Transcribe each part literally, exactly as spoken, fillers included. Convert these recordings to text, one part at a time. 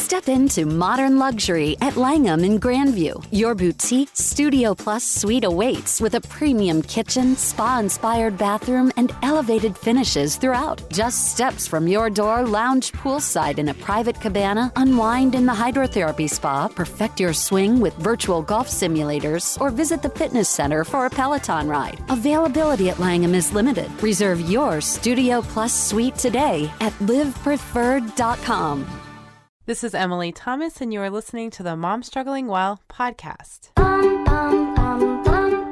Step into modern luxury at Langham in Grandview. Your boutique Studio Plus suite awaits with a premium kitchen, spa-inspired bathroom, and elevated finishes throughout. Just steps from your door, lounge poolside in a private cabana, unwind in the hydrotherapy spa, perfect your swing with virtual golf simulators, or visit the fitness center for a Peloton ride. Availability at Langham is limited. Reserve your Studio Plus suite today at live preferred dot com. This is Emily Thomas, and you are listening to the Mom Struggling Well podcast. Um, um, um, um,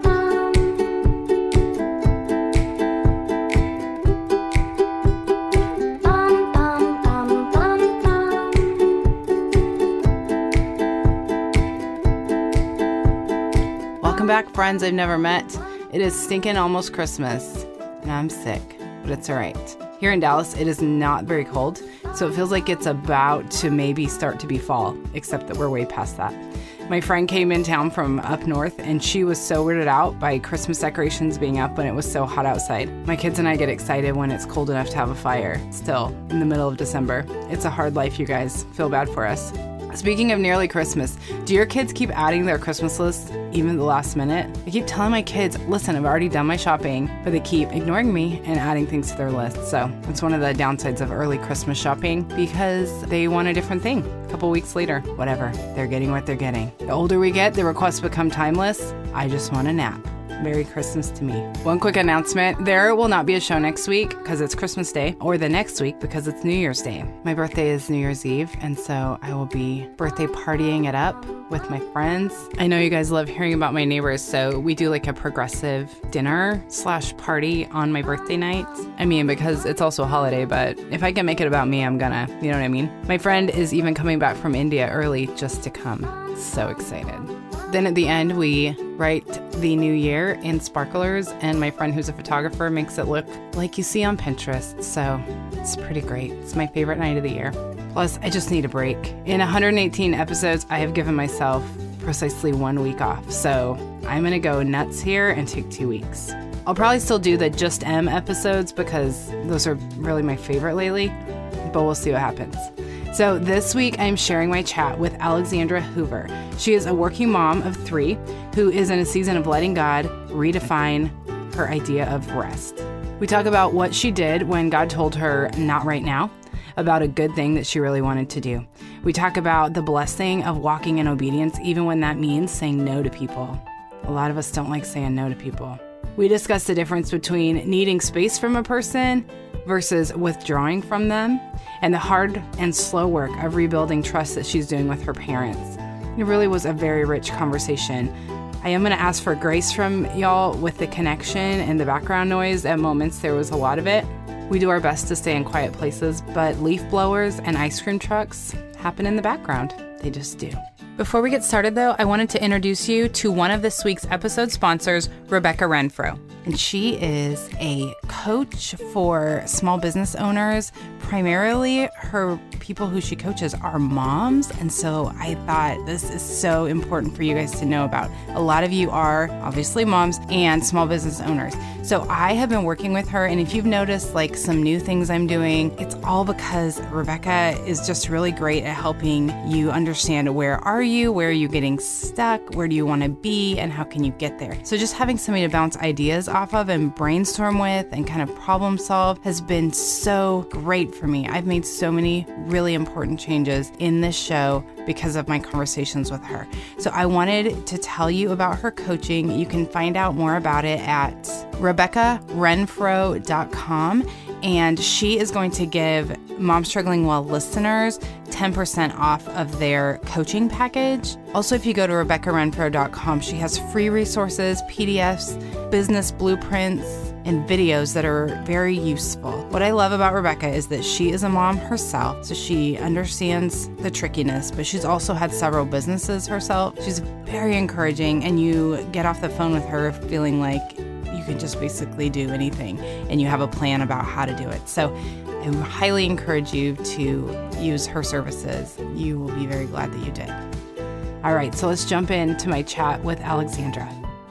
Welcome back, friends I've never met. It is stinking almost Christmas, and I'm sick, but it's all right. Here in Dallas, it is not very cold, so it feels like it's about to maybe start to be fall, except that we're way past that. My friend came in town from up north, and she was so weirded out by Christmas decorations being up when it was so hot outside. My kids and I get excited when it's cold enough to have a fire, still, in the middle of December. It's a hard life, you guys. Feel bad for us. Speaking of nearly Christmas, do your kids keep adding their Christmas lists even the last minute? I keep telling my kids, listen, I've already done my shopping, but they keep ignoring me and adding things to their list. So it's one of the downsides of early Christmas shopping because they want a different thing. A couple weeks later, whatever, they're getting what they're getting. The older we get, the requests become timeless. I just want a nap. Merry Christmas to me. One quick announcement. There will not be a show next week because it's Christmas Day, or the next week because it's New Year's Day. My birthday is New Year's Eve, and so I will be birthday partying it up with my friends. I know you guys love hearing about my neighbors, so we do like a progressive dinner slash party on my birthday night. I mean, because it's also a holiday, but if I can make it about me, I'm gonna, you know what I mean? My friend is even coming back from India early just to come. So excited. Then at the end, we write the new year in sparklers, and my friend who's a photographer makes it look like you see on Pinterest. So it's pretty great. It's my favorite night of the year. Plus, I just need a break. In one hundred eighteen episodes, I have given myself precisely one week off. So I'm going to go nuts here and take two weeks. I'll probably still do the Just M episodes because those are really my favorite lately, but we'll see what happens. So this week, I'm sharing my chat with Alexandra Hoover. She is a working mom of three who is in a season of letting God redefine her idea of rest. We talk about what she did when God told her not right now, about a good thing that she really wanted to do. We talk about the blessing of walking in obedience, even when that means saying no to people. A lot of us don't like saying no to people. We discuss the difference between needing space from a person versus withdrawing from them, and the hard and slow work of rebuilding trust that she's doing with her parents. It really was a very rich conversation. I am going to ask for grace from y'all with the connection and the background noise. At moments, there was a lot of it. We do our best to stay in quiet places, but leaf blowers and ice cream trucks happen in the background. They just do. Before we get started, though, I wanted to introduce you to one of this week's episode sponsors, Rebecca Renfro. And she is a coach for small business owners. Primarily, her people who she coaches are moms. And so I thought this is so important for you guys to know about. A lot of you are obviously moms and small business owners. So I have been working with her. And if you've noticed like some new things I'm doing, it's all because Rebecca is just really great at helping you understand where are you, where are you getting stuck, where do you want to be, and how can you get there. So just having somebody to bounce ideas off of and brainstorm with and kind of problem solve has been so great for me. I've made so many really important changes in this show because of my conversations with her. So I wanted to tell you about her coaching. You can find out more about it at rebecca renfro dot com. And she is going to give Mom Struggling Well listeners ten percent off of their coaching package. Also, if you go to rebecca renfro dot com, she has free resources, P D Fs, business blueprints, and videos that are very useful. What I love about Rebecca is that she is a mom herself, so she understands the trickiness, but she's also had several businesses herself. She's very encouraging, and you get off the phone with her feeling like you can just basically do anything, and you have a plan about how to do it. So I highly encourage you to use her services. You will be very glad that you did. All right, so let's jump into my chat with Alexandra.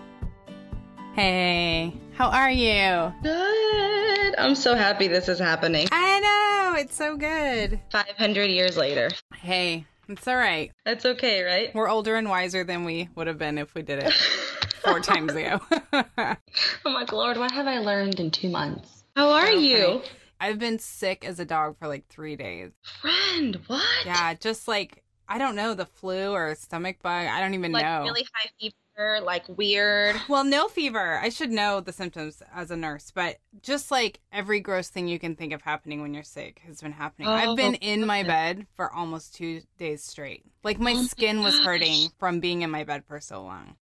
Hey, how are you? Good. I'm so happy this is happening. I know, it's so good. five hundred years later. Hey, It's all right. That's okay, right? We're older and wiser than we would have been if we did it four times ago. I'm like, Lord, what have I learned in two months? How are So you? funny. I've been sick as a dog for like three days. Friend, what? Yeah, just like, I don't know, the flu or a stomach bug. I don't even Like know. really high fever, like weird. Well, no fever. I should know the symptoms as a nurse, but just like every gross thing you can think of happening when you're sick has been happening. Oh, I've been in my goodness. bed for almost two days straight. Like my Oh my skin was gosh. hurting from being in my bed for so long.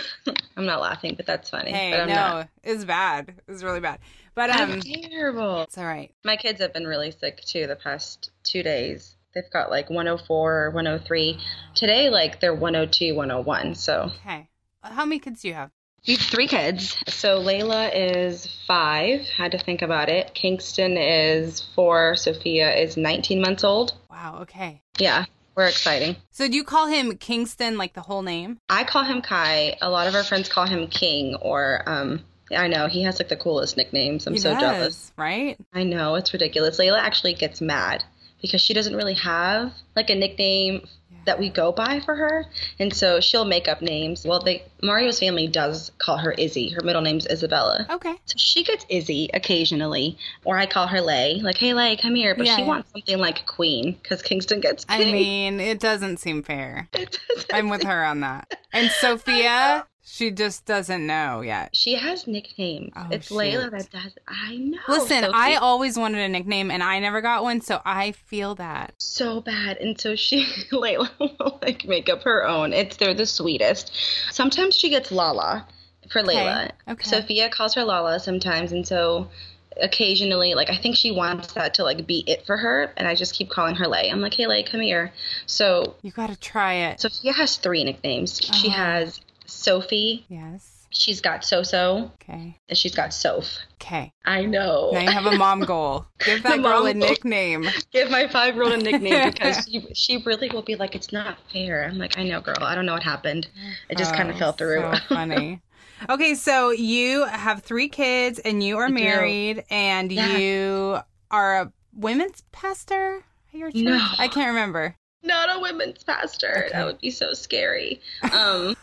I'm not laughing, but that's funny. Hey, but I'm no, not. it's bad. It's really bad. But um, That's terrible. it's all right. My kids have been really sick too the past two days. They've got like one oh four, one oh three. Today, like they're one oh two, one oh one. So Okay. How many kids do you have? we have three kids. So Layla is five. Had to think about it. Kingston is four. Sophia is nineteen months old. Wow. Okay. Yeah, we're exciting. So do you call him Kingston, like the whole name? I call him Kai. A lot of our friends call him King, or um, I know he has like the coolest nicknames. I'm he so does, jealous. right? I know, it's ridiculous. Layla actually gets mad because she doesn't really have like a nickname that we go by for her. And so she'll make up names. Well, they Mario's family does call her Izzy. Her middle name's Isabella. Okay. So she gets Izzy occasionally, or I call her Lay. Like, hey, Lay, come here. But Yeah, she yeah. wants something like Queen because Kingston gets I King. mean, it doesn't seem fair. It doesn't- I'm with her on that. And Sophia, she just doesn't know yet. She has nicknames. Oh, it's shoot. Layla that does. I know. Listen, Sophie. I always wanted a nickname and I never got one, so I feel that. so bad. And so she, Layla, will like make up her own. It's they're the sweetest. Sometimes she gets Lala for Layla. okay. Sophia calls her Lala sometimes, and so occasionally, like I think she wants that to like be it for her, and I just keep calling her Lay. I'm like, hey Lay, come here. So You got to try it. Sophia has three nicknames. She Oh. has Sophie. Yes. She's got So-So, Okay. and she's got Soph. Okay. I know. Now you have a mom goal. Give that The girl mom a goal. nickname. Give my five-year-old a nickname because she, she really will be like, it's not fair. I'm like, I know, girl. I don't know what happened. It just kind Oh, of fell through. So funny. Okay, so you have three kids and you are I do. married and Yeah. you are a women's pastor at your church? No. I can't remember. Not a women's pastor. Okay. That would be so scary. Um,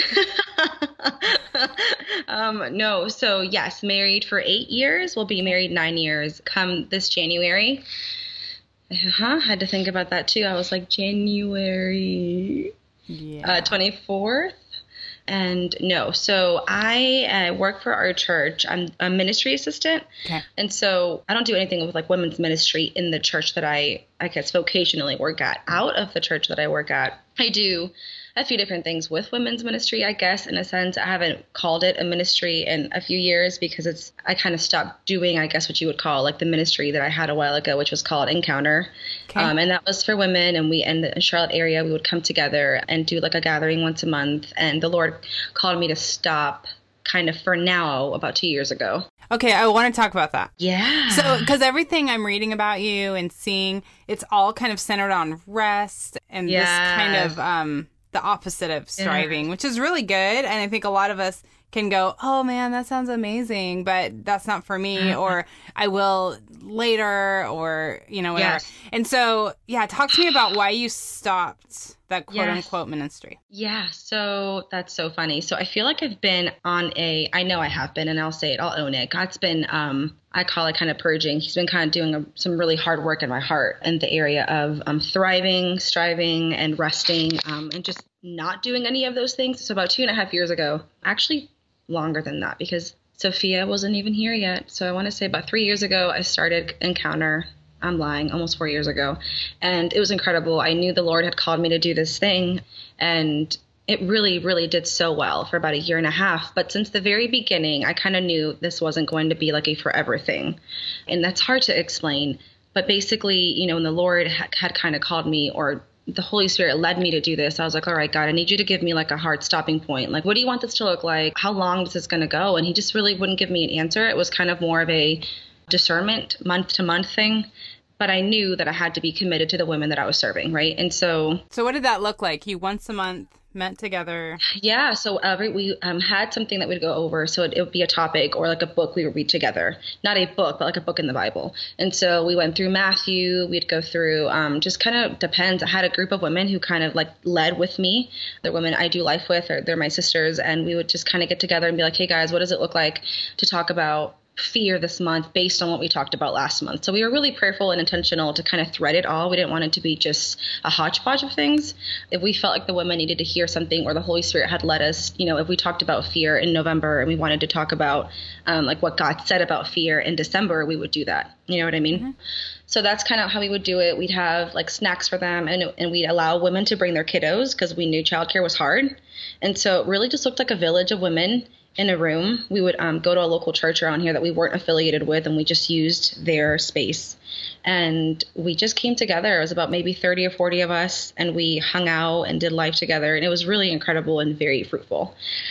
um, no, so yes, married for eight years. We'll be married nine years come this January. Uh-huh. Had to think about that too. I was like, January Yeah. uh, twenty-fourth. And no, so I uh, work for our church. I'm a ministry assistant. Okay. And so I don't do anything with like women's ministry in the church that I, I guess, vocationally work at. Out of the church that I work at, I do a few different things with women's ministry, I guess, in a sense. I haven't called it a ministry in a few years because it's, I kind of stopped doing, I guess, what you would call like the ministry that I had a while ago, which was called Encounter. Okay. Um, and that was for women. And we, in the Charlotte area, we would come together and do like a gathering once a month. And the Lord called me to stop kind of for now about two years ago. Okay, I want to talk about that. Yeah. So, because everything I'm reading about you and seeing, it's all kind of centered on rest and this kind Yes. of um, the opposite of striving, which is really good. And I think a lot of us can go, oh man, that sounds amazing, but that's not for me, or I will later, or, you know, whatever. Yes. And so, yeah, talk to me about why you stopped that quote Yes. unquote ministry. Yeah, so that's so funny. So I feel like I've been on a, I know I have been, and I'll say it, I'll own it. God's been, um, I call it kind of purging. He's been kind of doing a, some really hard work in my heart in the area of um, thriving, striving, and resting, um, and just not doing any of those things. So about two and a half years ago, actually longer than that, because Sophia wasn't even here yet. So I want to say about three years ago, I started Encounter. I'm lying, almost four years ago. And it was incredible. I knew the Lord had called me to do this thing. And it really, really did so well for about a year and a half. But since the very beginning, I kind of knew this wasn't going to be like a forever thing. And that's hard to explain. But basically, you know, when the Lord ha- had kind of called me, or the Holy Spirit led me to do this, I was like, all right, God, I need you to give me like a hard stopping point. Like, what do you want this to look like? How long is this going to go? And he just really wouldn't give me an answer. It was kind of more of a discernment month to month thing. But I knew that I had to be committed to the women that I was serving, right? And so, So what did that look like? You once a month met together. Yeah. So every, we um, had something that we'd go over. So it, it would be a topic or like a book we would read together. Not a book, but like a book in the Bible. And so we went through Matthew. We'd go through, um, just kind of depends. I had a group of women who kind of like led with me. They're women I do life with, or they're my sisters. And we would just kind of get together and be like, hey guys, what does it look like to talk about fear this month based on what we talked about last month? So we were really prayerful and intentional to kind of thread it all. We didn't want it to be just a hodgepodge of things. If we felt like the women needed to hear something or the Holy Spirit had led us, you know, if we talked about fear in November and we wanted to talk about um, like what God said about fear in December, we would do that. You know what I mean? Mm-hmm. So that's kind of how we would do it. We'd have like snacks for them, and and we'd allow women to bring their kiddos because we knew childcare was hard. And so it really just looked like a village of women in a room. We would um, go to a local church around here that we weren't affiliated with, and we just used their space. And we just came together. It was about maybe thirty or forty of us, and we hung out and did life together. And it was really incredible and very fruitful.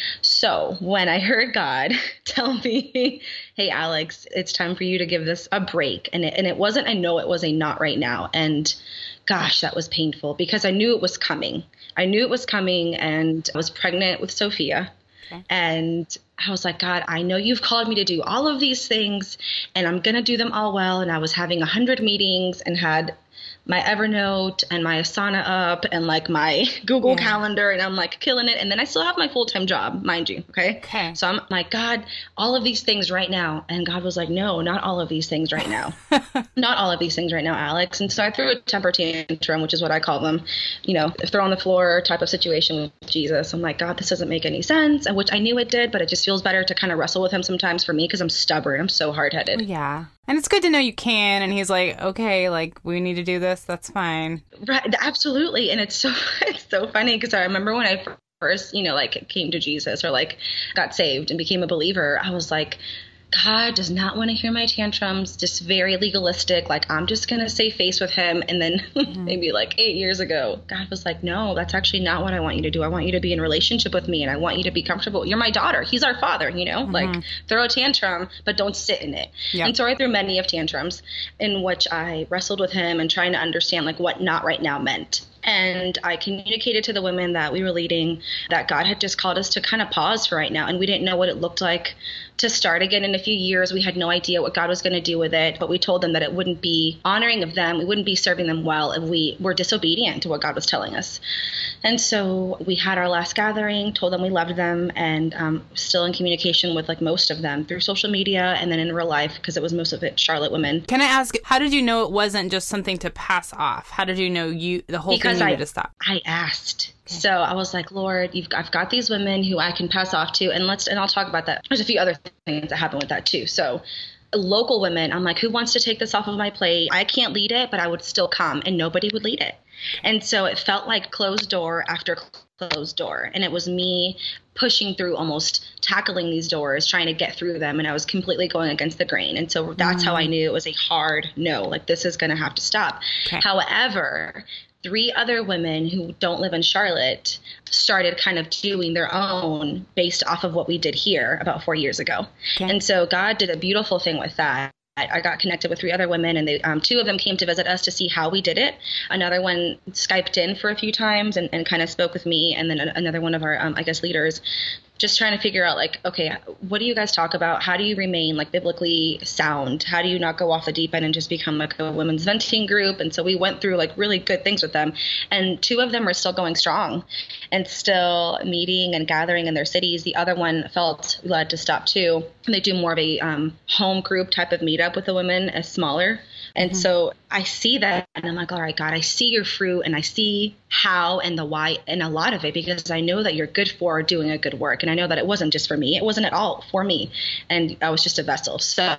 So when I heard God tell me, hey, Alex, it's time for you to give this a break. And it, and it wasn't, I know it was a not right now. And gosh, that was painful because I knew it was coming. I knew it was coming, and I was pregnant with Sophia. Okay. And I was like, God, I know you've called me to do all of these things, and I'm going to do them all well. And I was having a hundred meetings and had my Evernote and my Asana up and like my Google yeah. Calendar, and I'm like killing it. And then I still have my full-time job, mind you. Okay. Okay. So I'm like, God, all of these things right now. And God was like, no, not all of these things right now. Not all of these things right now, Alex. And so I threw a temper tantrum, which is what I call them, you know, throw on the floor type of situation with Jesus. I'm like, God, this doesn't make any sense. And which I knew it did, but it just feels better to kind of wrestle with him sometimes for me because I'm stubborn. I'm so hard-headed. Yeah. And it's good to know you can. And he's like, okay, like we need to do this. That's fine. Right. Absolutely. And it's so, it's so funny because I remember when I first, you know, like came to Jesus or like got saved and became a believer, I was like, God does not want to hear my tantrums, just very legalistic. Like, I'm just going to save face with him. And then mm-hmm. maybe like eight years ago, God was like, no, that's actually not what I want you to do. I want you to be in relationship with me, and I want you to be comfortable. You're my daughter. He's our father, you know, mm-hmm. like throw a tantrum, but don't sit in it. Yep. And so I threw many of tantrums in which I wrestled with him and trying to understand like what not right now meant. And I communicated to the women that we were leading that God had just called us to kind of pause for right now. And we didn't know what it looked like to start again in a few years. We had no idea what God was going to do with it. But we told them that it wouldn't be honoring of them. We wouldn't be serving them well if we were disobedient to what God was telling us. And so we had our last gathering, told them we loved them, and um, still in communication with like most of them through social media and then in real life, because it was most of it Charlotte women. Can I ask, how did you know it wasn't just something to pass off? How did you know you the whole because thing needed I, to stop? I asked. Okay. So I was like, Lord, you've, I've got these women who I can pass off to, and let's and I'll talk about that. There's a few other things that happen with that too. So local women, I'm like, who wants to take this off of my plate? I can't lead it, but I would still come, and nobody would lead it. And so it felt like closed door after closed door. And it was me pushing through, almost tackling these doors, trying to get through them. And I was completely going against the grain. And so that's mm. how I knew it was a hard no, like this is going to have to stop. Okay. However, three other women who don't live in Charlotte started kind of doing their own based off of what we did here about four years ago. Okay. And so God did a beautiful thing with that. I got connected with three other women, and they, um, two of them came to visit us to see how we did it. Another one Skyped in for a few times and, and kind of spoke with me. And then another one of our, um, I guess, leaders, just trying to figure out like, okay, what do you guys talk about? How do you remain like biblically sound? How do you not go off the deep end and just become like a women's venting group? And so we went through like really good things with them. And two of them are still going strong and still meeting and gathering in their cities. The other one felt led to stop too. And they do more of a um, home group type of meetup with the women, as smaller. And mm-hmm. so I see that, and I'm like, all right, God, I see your fruit, and I see how and the why and a lot of it, because I know that you're good for doing a good work. And I know that it wasn't just for me. It wasn't at all for me. And I was just a vessel. So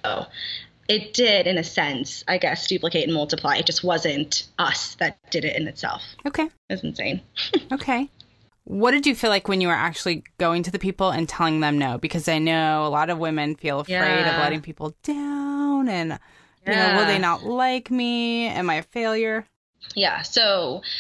it did, in a sense, I guess, duplicate and multiply. It just wasn't us that did it in itself. Okay. It's insane. Okay. What did you feel like when you were actually going to the people and telling them no? Because I know a lot of women feel afraid yeah. of letting people down, and you yeah. know, will they not like me? Am I a failure? Yeah. So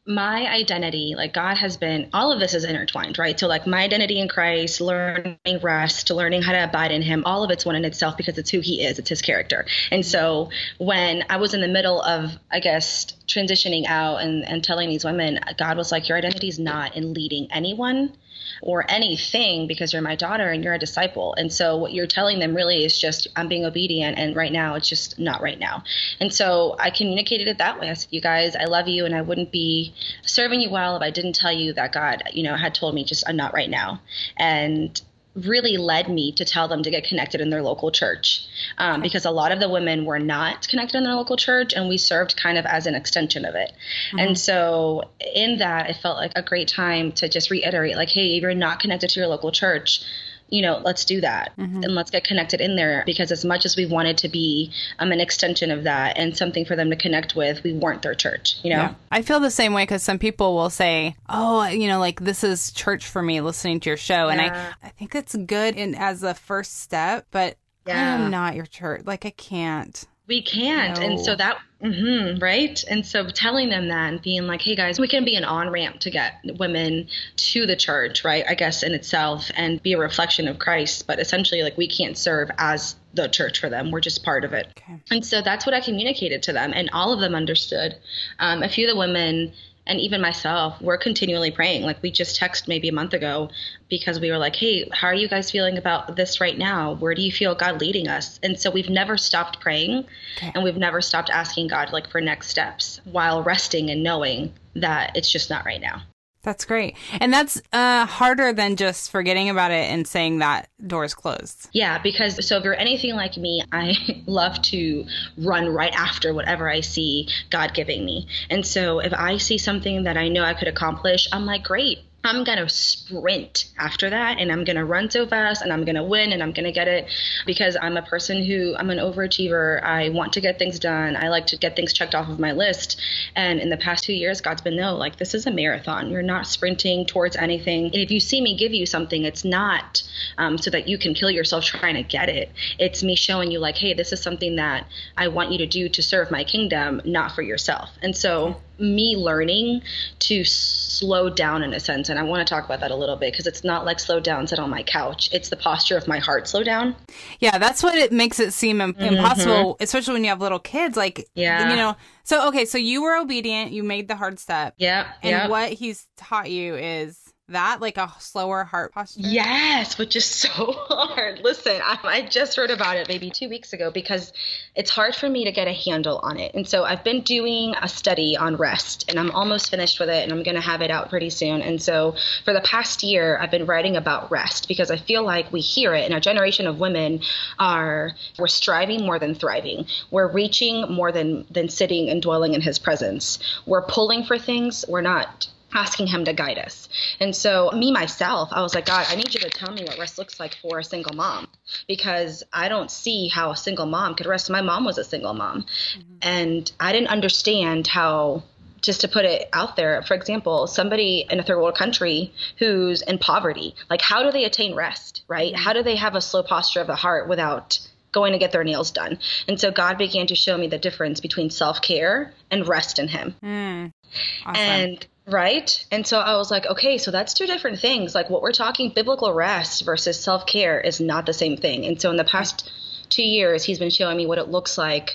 my identity, like God has been, all of this is intertwined, right? So like my identity in Christ, learning rest, learning how to abide in him, all of it's one in itself because it's who he is, it's his character. And so when I was in the middle of, I guess, transitioning out and, and telling these women, God was like, your identity is not in leading anyone or anything because you're my daughter and you're a disciple. And so what you're telling them really is just, I'm being obedient. And right now, it's just not right now. And so I communicated it that way. I said, you guys, I love you. And I wouldn't be serving you well if I didn't tell you that God, you know, had told me just, I'm not right now. And really led me to tell them to get connected in their local church um, because a lot of the women were not connected in their local church, and we served kind of as an extension of it. Mm-hmm. And so in that, it felt like a great time to just reiterate, like, hey, if you're not connected to your local church, you know, let's do that mm-hmm. and let's get connected in there, because as much as we wanted to be um, an extension of that and something for them to connect with, we weren't their church, you know? Yeah. I feel the same way because some people will say, oh, you know, like this is church for me listening to your show. Yeah. And I, I think it's good in, as a first step, but yeah. I am not your church. Like I can't. We can't. No. And so that, mm-hmm, right? And so telling them that and being like, hey guys, we can be an on-ramp to get women to the church, right? I guess in itself, and be a reflection of Christ. But essentially, like, we can't serve as the church for them. We're just part of it. Okay. And so that's what I communicated to them. And all of them understood. Um, a few of the women, and even myself, we're continually praying. Like we just texted maybe a month ago because we were like, hey, how are you guys feeling about this right now? Where do you feel God leading us? And so we've never stopped praying okay. and we've never stopped asking God like for next steps while resting and knowing that it's just not right now. That's great. And that's uh, harder than just forgetting about it and saying that door's closed. Yeah, because so if you're anything like me, I love to run right after whatever I see God giving me. And so if I see something that I know I could accomplish, I'm like, great. I'm going to sprint after that, and I'm going to run so fast, and I'm going to win, and I'm going to get it, because I'm a person who, I'm an overachiever. I want to get things done. I like to get things checked off of my list. And in the past two years, God's been, no, like, this is a marathon. You're not sprinting towards anything. And if you see me give you something, it's not um, so that you can kill yourself trying to get it. It's me showing you like, hey, this is something that I want you to do to serve my kingdom, not for yourself. And so me learning to slow down in a sense. And I want to talk about that a little bit because it's not like slow down, sit on my couch. It's the posture of my heart slow down. Yeah, that's what it makes it seem im- mm-hmm. impossible, especially when you have little kids. Like, yeah. you know, so, okay, so you were obedient. You made the hard step. Yeah. And yep. what he's taught you is that, like a slower heart posture? Yes, which is so hard. Listen, I, I just wrote about it maybe two weeks ago because it's hard for me to get a handle on it. And so I've been doing a study on rest, and I'm almost finished with it, and I'm going to have it out pretty soon. And so for the past year, I've been writing about rest because I feel like we hear it, and a generation of women are, we're striving more than thriving. We're reaching more than, than sitting and dwelling in his presence. We're pulling for things. We're not asking him to guide us. And so me, myself, I was like, God, I need you to tell me what rest looks like for a single mom, because I don't see how a single mom could rest. My mom was a single mom. Mm-hmm. And I didn't understand how, just to put it out there, for example, somebody in a third world country who's in poverty, like how do they attain rest, right? Mm-hmm. How do they have a slow posture of the heart without going to get their nails done? And so God began to show me the difference between self-care and rest in him. Mm. Awesome. And right. And so I was like, okay, so that's two different things. Like what we're talking, biblical rest versus self-care is not the same thing. And so in the past two years, he's been showing me what it looks like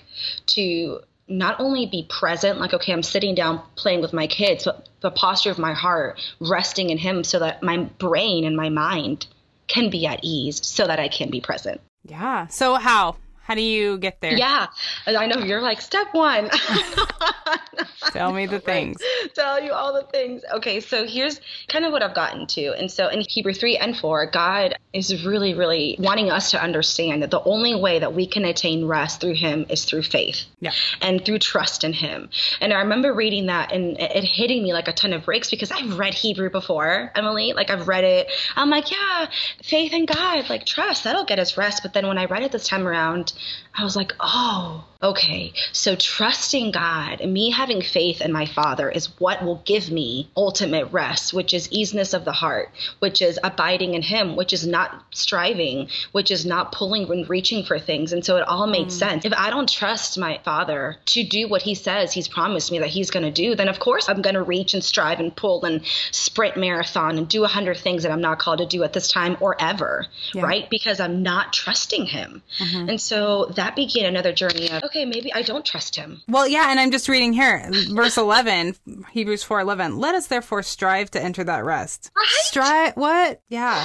to not only be present, like, okay, I'm sitting down playing with my kids, but the posture of my heart, resting in him so that my brain and my mind can be at ease so that I can be present. Yeah. So how? How do you get there? Yeah. I know you're like, step one. Tell me the things. Right. Tell you all the things. Okay, so here's kind of what I've gotten to. And so in Hebrew three and four, God is really, really wanting us to understand that the only way that we can attain rest through him is through faith. Yeah. And through trust in him. And I remember reading that and it hitting me like a ton of bricks because I've read Hebrew before, Emily. Like I've read it. I'm like, yeah, faith in God, like trust, that'll get us rest. But then when I read it this time around, I was like, oh, okay. So trusting God and me having faith in my Father is what will give me ultimate rest, which is easiness of the heart, which is abiding in him, which is not not striving, which is not pulling and reaching for things. And so it all made mm. sense. If I don't trust my Father to do what he says he's promised me that he's going to do, then of course I'm going to reach and strive and pull and sprint marathon and do a hundred things that I'm not called to do at this time or ever, yeah. right? Because I'm not trusting him. Mm-hmm. And so that began another journey of, okay, maybe I don't trust him. Well, yeah. And I'm just reading here, verse eleven, Hebrews four eleven. Let us therefore strive to enter that rest. Right? Strive, what? Yeah.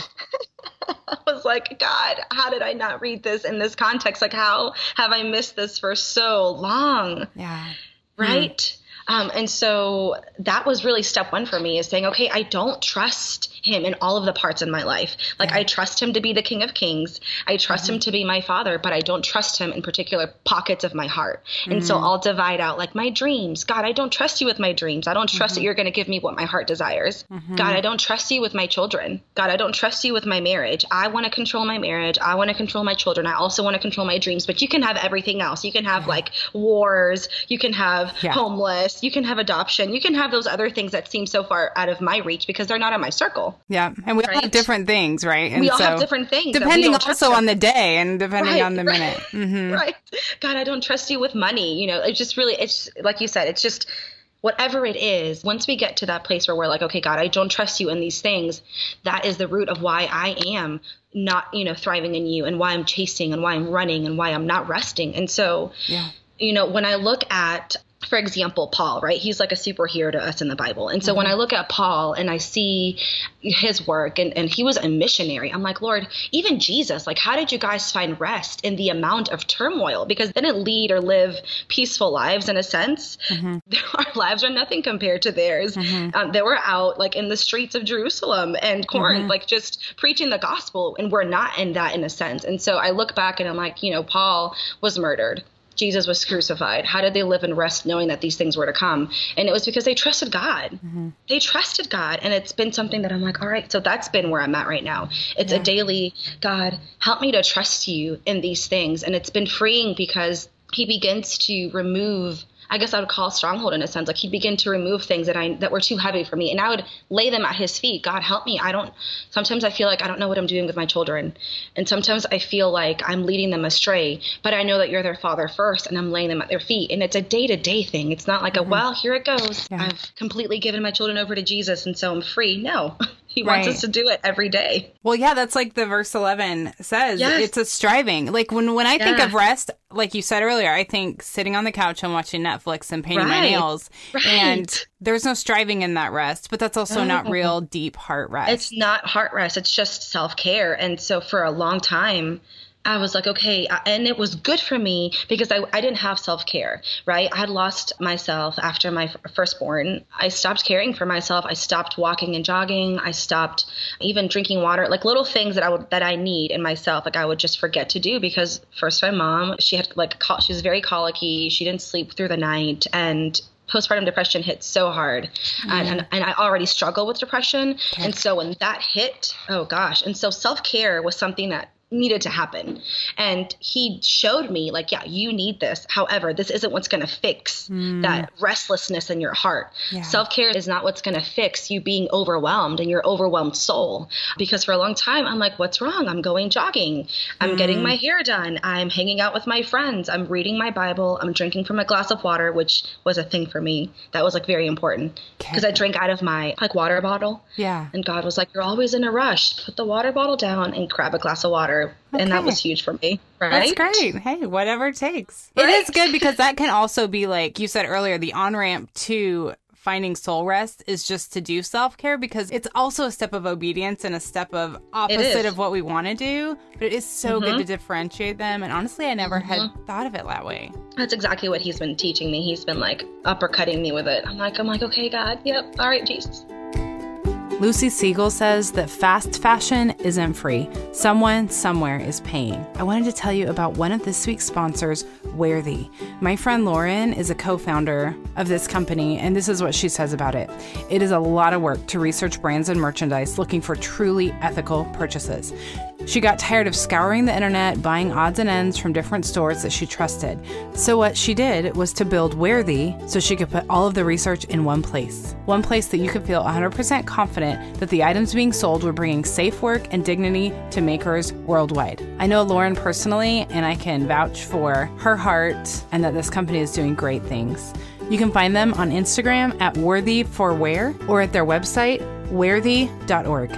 I was like, God, how did I not read this in this context? Like, how have I missed this for so long? Yeah. Right? Mm. Um, and so that was really step one for me, is saying, okay, I don't trust him in all of the parts in my life. Like yeah. I trust him to be the King of Kings. I trust mm-hmm. him to be my Father, but I don't trust him in particular pockets of my heart. Mm-hmm. And so I'll divide out like my dreams. God, I don't trust you with my dreams. I don't trust mm-hmm. that you're going to give me what my heart desires. Mm-hmm. God, I don't trust you with my children. God, I don't trust you with my marriage. I want to control my marriage. I want to control my children. I also want to control my dreams, but you can have everything else. You can have yeah. like wars. You can have yeah. homeless. You can have adoption. You can have those other things that seem so far out of my reach because they're not in my circle. Yeah. And we all right? have different things, right? And we all so, have different things. Depending also on the day and depending right, on the right, minute. Mm-hmm. Right. God, I don't trust you with money. You know, it's just really, it's like you said, it's just whatever it is. Once we get to that place where we're like, okay, God, I don't trust you in these things. That is the root of why I am not, you know, thriving in you and why I'm chasing and why I'm running and why I'm not resting. And so, yeah. you know, when I look at, for example, Paul, right? He's like a superhero to us in the Bible. And so mm-hmm. when I look at Paul and I see his work and, and he was a missionary, I'm like, Lord, even Jesus, like, how did you guys find rest in the amount of turmoil? Because they didn't lead or live peaceful lives in a sense. Mm-hmm. Our lives are nothing compared to theirs. Mm-hmm. Um, they were out like in the streets of Jerusalem and Corinth, mm-hmm. like just preaching the gospel. And we're not in that in a sense. And so I look back and I'm like, you know, Paul was murdered. Jesus was crucified. How did they live in rest knowing that these things were to come? And it was because they trusted God. Mm-hmm. They trusted God. And it's been something that I'm like, all right, so that's been where I'm at right now. It's yeah. a daily, God, help me to trust you in these things. And it's been freeing because he begins to remove, I guess I would call stronghold in a sense. Like he'd begin to remove things that I that were too heavy for me. And I would lay them at his feet. God, help me. I don't, sometimes I feel like I don't know what I'm doing with my children. And sometimes I feel like I'm leading them astray, but I know that you're their father first and I'm laying them at their feet. And it's a day-to-day thing. It's not like mm-hmm. a, well, here it goes. Yeah. I've completely given my children over to Jesus and so I'm free. No, he wants right. us to do it every day. Well, yeah, that's like the verse eleven says. Yes. It's a striving. Like when, when I yeah. think of rest, like you said earlier, I think sitting on the couch and watching Netflix and painting right. my nails. Right. And there's no striving in that rest, but that's also oh. not real deep heart rest. It's not heart rest. It's just self-care. And so for a long time, I was like, okay, and it was good for me because I, I didn't have self-care, right? I had lost myself after my firstborn. I stopped caring for myself. I stopped walking and jogging. I stopped even drinking water, like little things that I would, that I need in myself. Like I would just forget to do because first my mom, she had like, she was very colicky. She didn't sleep through the night and postpartum depression hit so hard. Mm-hmm. And, and, and I already struggle with depression. Okay. And so when that hit, oh gosh. And so self-care was something that needed to happen. And he showed me like, yeah, you need this. However, this isn't what's going to fix mm. that restlessness in your heart. Yeah. Self-care is not what's going to fix you being overwhelmed and your overwhelmed soul. Because for a long time, I'm like, what's wrong? I'm going jogging. I'm mm. getting my hair done. I'm hanging out with my friends. I'm reading my Bible. I'm drinking from a glass of water, which was a thing for me. That was like very important because I drank out of my like water bottle. Yeah. And God was like, you're always in a rush. Put the water bottle down and grab a glass of water. Okay. And that was huge for me. Right? That's great. Hey, whatever it takes. Right? It is good because that can also be like you said earlier, the on-ramp to finding soul rest is just to do self-care because it's also a step of obedience and a step of opposite of what we want to do. But it is so mm-hmm. good to differentiate them. And honestly, I never mm-hmm. had thought of it that way. That's exactly what he's been teaching me. He's been like uppercutting me with it. I'm like, I'm like, okay, God. Yep. All right, Jesus. Lucy Siegel says that fast fashion isn't free. Someone somewhere is paying. I wanted to tell you about one of this week's sponsors, Wearthy. My friend Lauren is a co-founder of this company, and this is what she says about it. It is a lot of work to research brands and merchandise looking for truly ethical purchases. She got tired of scouring the internet, buying odds and ends from different stores that she trusted. So what she did was to build Wearthee so she could put all of the research in one place. One place that you could feel one hundred percent confident that the items being sold were bringing safe work and dignity to makers worldwide. I know Lauren personally, and I can vouch for her heart and that this company is doing great things. You can find them on Instagram at Worthy for Wear or at their website, wearthee dot org.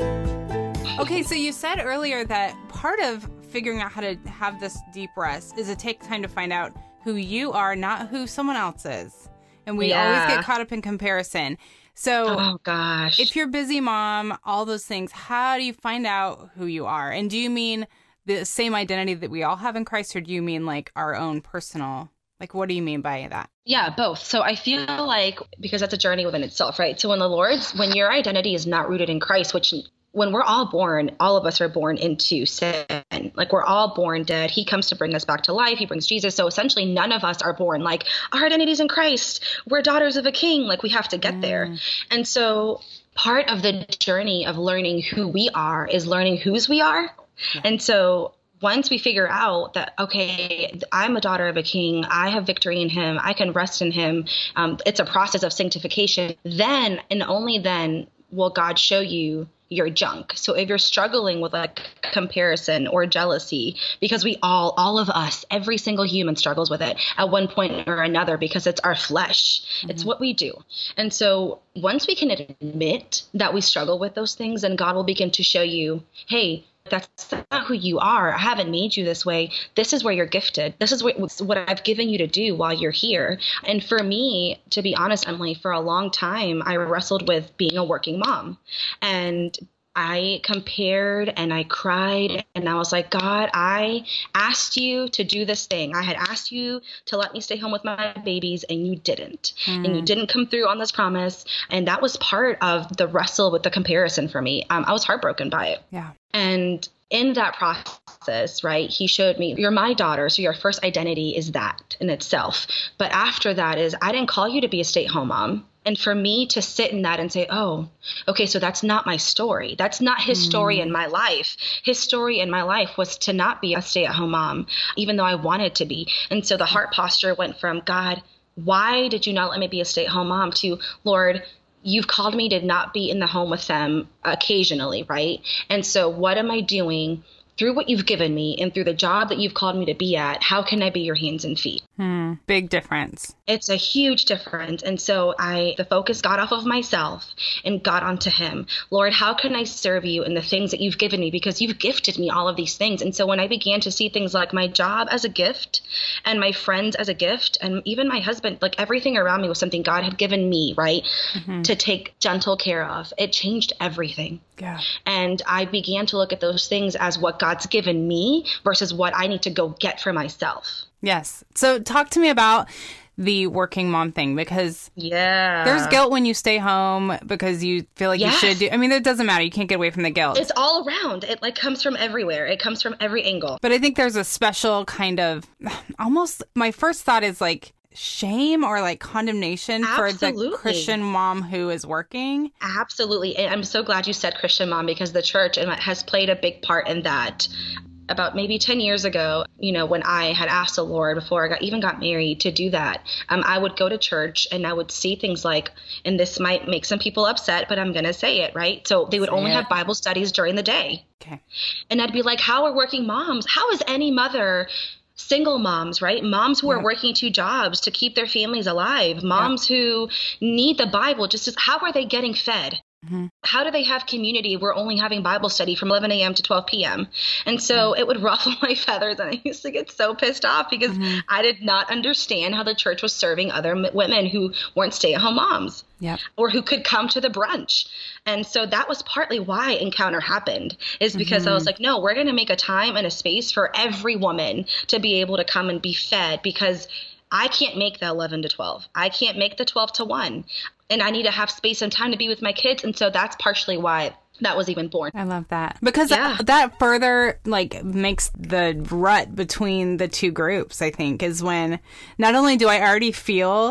Okay, so you said earlier that part of figuring out how to have this deep rest is to take time to find out who you are, not who someone else is. And we Yeah. always get caught up in comparison. So Oh gosh. if you're a busy mom, all those things, how do you find out who you are? And do you mean the same identity that we all have in Christ, or do you mean like our own personal? Like, what do you mean by that? Yeah, both. So I feel like, because that's a journey within itself, right? So when the Lord's, when your identity is not rooted in Christ, which when we're all born, all of us are born into sin. Like, we're all born dead. He comes to bring us back to life. He brings Jesus. So essentially none of us are born like, our identity's in Christ. We're daughters of a king. Like, we have to get mm. there. And so part of the journey of learning who we are is learning whose we are. Yeah. And so once we figure out that, okay, I'm a daughter of a king, I have victory in him, I can rest in him, um, it's a process of sanctification, then and only then will God show you your junk. So if you're struggling with like comparison or jealousy, because we all, all of us, every single human struggles with it at one point or another, because it's our flesh. Mm-hmm. It's what we do. And so once we can admit that we struggle with those things, then God will begin to show you, hey, that's not who you are. I haven't made you this way. This is where you're gifted. This is what, what I've given you to do while you're here. And for me, to be honest, Emily, for a long time, I wrestled with being a working mom. And I compared and I cried and I was like, God, I asked you to do this thing. I had asked you to let me stay home with my babies and you didn't. Mm. And you didn't come through on this promise. And that was part of the wrestle with the comparison for me. Um, I was heartbroken by it. Yeah. And in that process, right, he showed me, you're my daughter, so your first identity is that in itself. But after that is, I didn't call you to be a stay-at-home mom. And for me to sit in that and say, oh, okay, so that's not my story. That's not his mm. story in my life. His story in my life was to not be a stay-at-home mom, even though I wanted to be. And so the heart posture went from, God, why did you not let me be a stay-at-home mom, to, Lord, you've called me to not be in the home with them occasionally, right? And so what am I doing through what you've given me and through the job that you've called me to be at? How can I be your hands and feet? Hmm. Big difference. It's a huge difference. And so I, the focus got off of myself and got onto him. Lord, how can I serve you in the things that you've given me? Because you've gifted me all of these things. And so when I began to see things like my job as a gift and my friends as a gift, and even my husband, like everything around me was something God had given me, right? Mm-hmm. To take gentle care of. It changed everything. Yeah. And I began to look at those things as what God's given me versus what I need to go get for myself. Yes. So talk to me about the working mom thing, because yeah, there's guilt when you stay home because you feel like yes. you should do. I mean, it doesn't matter. You can't get away from the guilt. It's all around. It like comes from everywhere. It comes from every angle. But I think there's a special kind of, almost, my first thought is like shame or like condemnation Absolutely. for the Christian mom who is working. Absolutely. And I'm so glad you said Christian mom, because the church has played a big part in that. About maybe ten years ago, you know, when I had asked the Lord before I got, even got married to do that, um, I would go to church and I would see things like, and this might make some people upset, but I'm going to say it, right? So they would say only it. have Bible studies during the day. Okay. And I'd be like, how are working moms? How is any mother, single moms, right? Moms who yeah. are working two jobs to keep their families alive, moms yeah. who need the Bible, just as, how are they getting fed? Mm-hmm. How do they have community? We're only having Bible study from eleven a.m. to twelve p.m. And so yeah. it would ruffle my feathers. And I used to get so pissed off because mm-hmm. I did not understand how the church was serving other m- women who weren't stay-at-home moms yep. or who could come to the brunch. And so that was partly why Encounter happened, is because mm-hmm. I was like, no, we're going to make a time and a space for every woman to be able to come and be fed, because I can't make the eleven to twelve. I can't make the twelve to one. And I need to have space and time to be with my kids. And so that's partially why that was even born. I love that. Because yeah. that, that further like makes the rut between the two groups, I think, is when not only do I already feel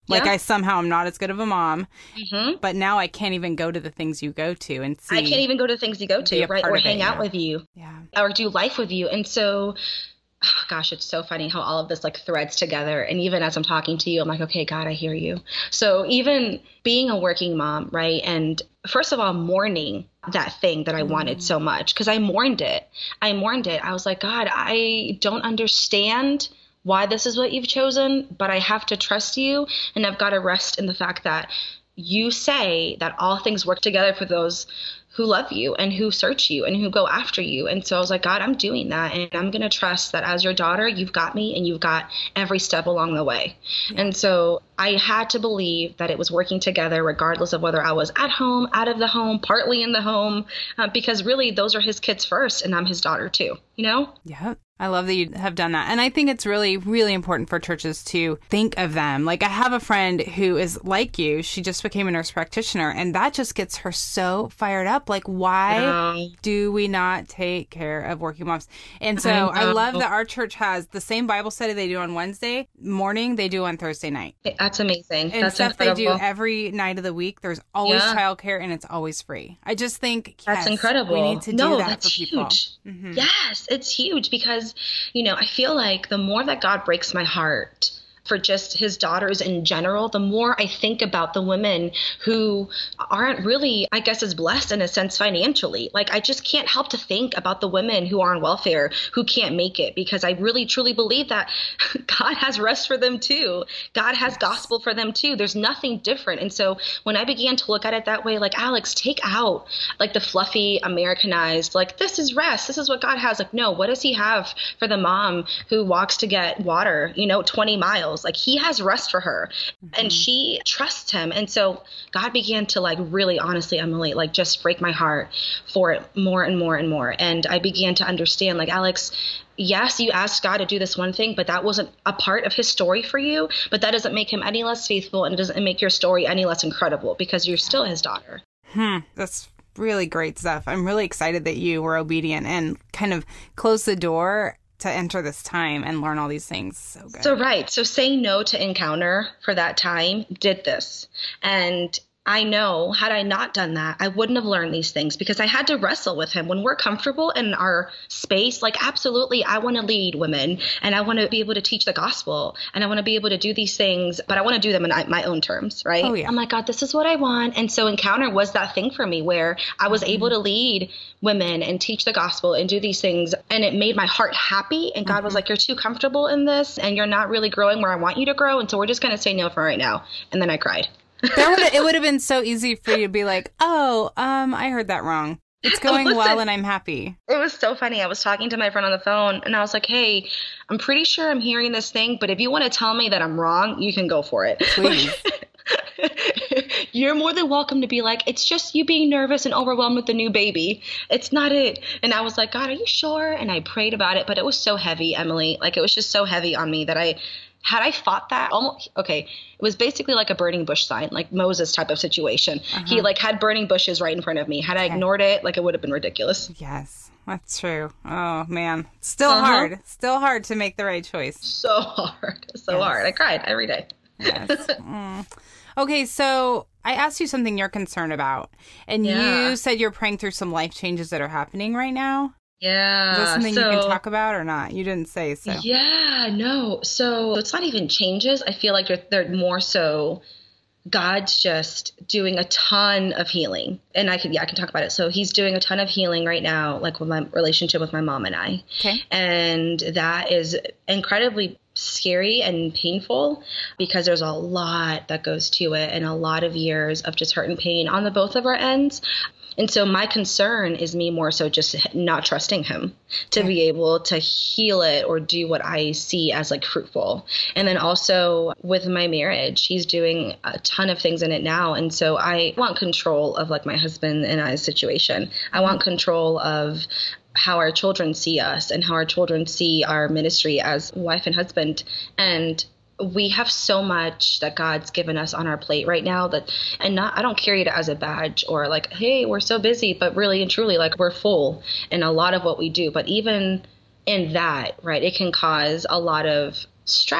Like Yeah. I somehow am not as good of a mom, Mm-hmm. but now I can't even go to the things you go to and see. I can't even go to things you go be to, a right? part Or of it, hang out yeah. with you. Yeah. Or do life with you. And so, oh gosh, it's so funny how all of this like threads together. And even as I'm talking to you, I'm like, okay, God, I hear you. So even being a working mom, right? And first of all, mourning that thing that I wanted so much, because I mourned it. I mourned it. I was like, God, I don't understand why this is what you've chosen, but I have to trust you. And I've got to rest in the fact that you say that all things work together for those who love you and who search you and who go after you. And so I was like, God, I'm doing that. And I'm going to trust that as your daughter, you've got me and you've got every step along the way. Yeah. And so I had to believe that it was working together regardless of whether I was at home, out of the home, partly in the home, uh, because really those are his kids first and I'm his daughter too, you know? Yeah. I love that you have done that. And I think it's really, really important for churches to think of them. Like I have a friend who is like you. She just became a nurse practitioner and that just gets her so fired up. Like, why No. do we not take care of working moms? And so I, I love know. that our church has the same Bible study they do on Wednesday morning, they do on Thursday night. That's amazing. And That's stuff incredible. they do every night of the week. There's always Yeah. childcare and it's always free. I just think That's yes, incredible. we need to no, do that that's for people. huge. Mhm. Yes, it's huge because, you know, I feel like the more that God breaks my heart for just his daughters in general, the more I think about the women who aren't really, I guess, as blessed in a sense financially. Like, I just can't help to think about the women who are on welfare who can't make it, because I really truly believe that God has rest for them too. God has yes. gospel for them too. There's nothing different. And so when I began to look at it that way, like, Alex, take out like the fluffy Americanized, like, this is rest. This is what God has. Like, no, what does he have for the mom who walks to get water, you know, twenty miles? Like, he has rest for her mm-hmm. and she trusts him. And so God began to like really honestly, Emily, like just break my heart for it more and more and more. And I began to understand, like, Alex, yes, you asked God to do this one thing, but that wasn't a part of his story for you. But that doesn't make him any less faithful, and it doesn't make your story any less incredible, because you're still his daughter. Hmm. That's really great stuff. I'm really excited that you were obedient and kind of closed the door to enter this time and learn all these things. So good. So, right. So saying no to Encounter for that time did this. And I know, had I not done that, I wouldn't have learned these things, because I had to wrestle with him. When we're comfortable in our space, like, absolutely, I want to lead women and I want to be able to teach the gospel and I want to be able to do these things, but I want to do them in my own terms, right? Oh, yeah. I'm like, God, this is what I want. And so Encounter was that thing for me where I was mm-hmm. able to lead women and teach the gospel and do these things. And it made my heart happy. And God mm-hmm. was like, you're too comfortable in this and you're not really growing where I want you to grow. And so we're just going to say no for right now. And then I cried. That would it would have been so easy for you to be like, oh, um, I heard that wrong. It's going Listen, well and I'm happy. It was so funny. I was talking to my friend on the phone and I was like, hey, I'm pretty sure I'm hearing this thing, but if you want to tell me that I'm wrong, you can go for it. Please. You're more than welcome to be like, it's just you being nervous and overwhelmed with the new baby. It's not it. And I was like, God, are you sure? And I prayed about it, but it was so heavy, Emily. Like, it was just so heavy on me that I Had I fought that, almost, okay, it was basically like a burning bush sign, like Moses type of situation. Uh-huh. He like had burning bushes right in front of me. Had I ignored it, like, it would have been ridiculous. Yes, that's true. Oh, man. Still uh-huh. hard. Still hard to make the right choice. So hard. So yes. hard. I cried every day. Yes. Mm. Okay, so I asked you something you're concerned about. And yeah. you said you're praying through some life changes that are happening right now. Yeah. Is that something so, you can talk about or not? You didn't say so. Yeah, no. So it's not even changes. I feel like they're, they're more so God's just doing a ton of healing. And I can, yeah, I can talk about it. So he's doing a ton of healing right now, like with my relationship with my mom and I. Okay. And that is incredibly scary and painful, because there's a lot that goes to it and a lot of years of just hurt and pain on the both of our ends. And so my concern is me more so just not trusting him to okay. be able to heal it or do what I see as like fruitful. And then also with my marriage, he's doing a ton of things in it now. And so I want control of like my husband and I's situation. I want control of how our children see us and how our children see our ministry as wife and husband. And we have so much that God's given us on our plate right now that, and not, I don't carry it as a badge or like, hey, we're so busy, but really and truly, like, we're full in a lot of what we do. But even in that, right, it can cause a lot of stress.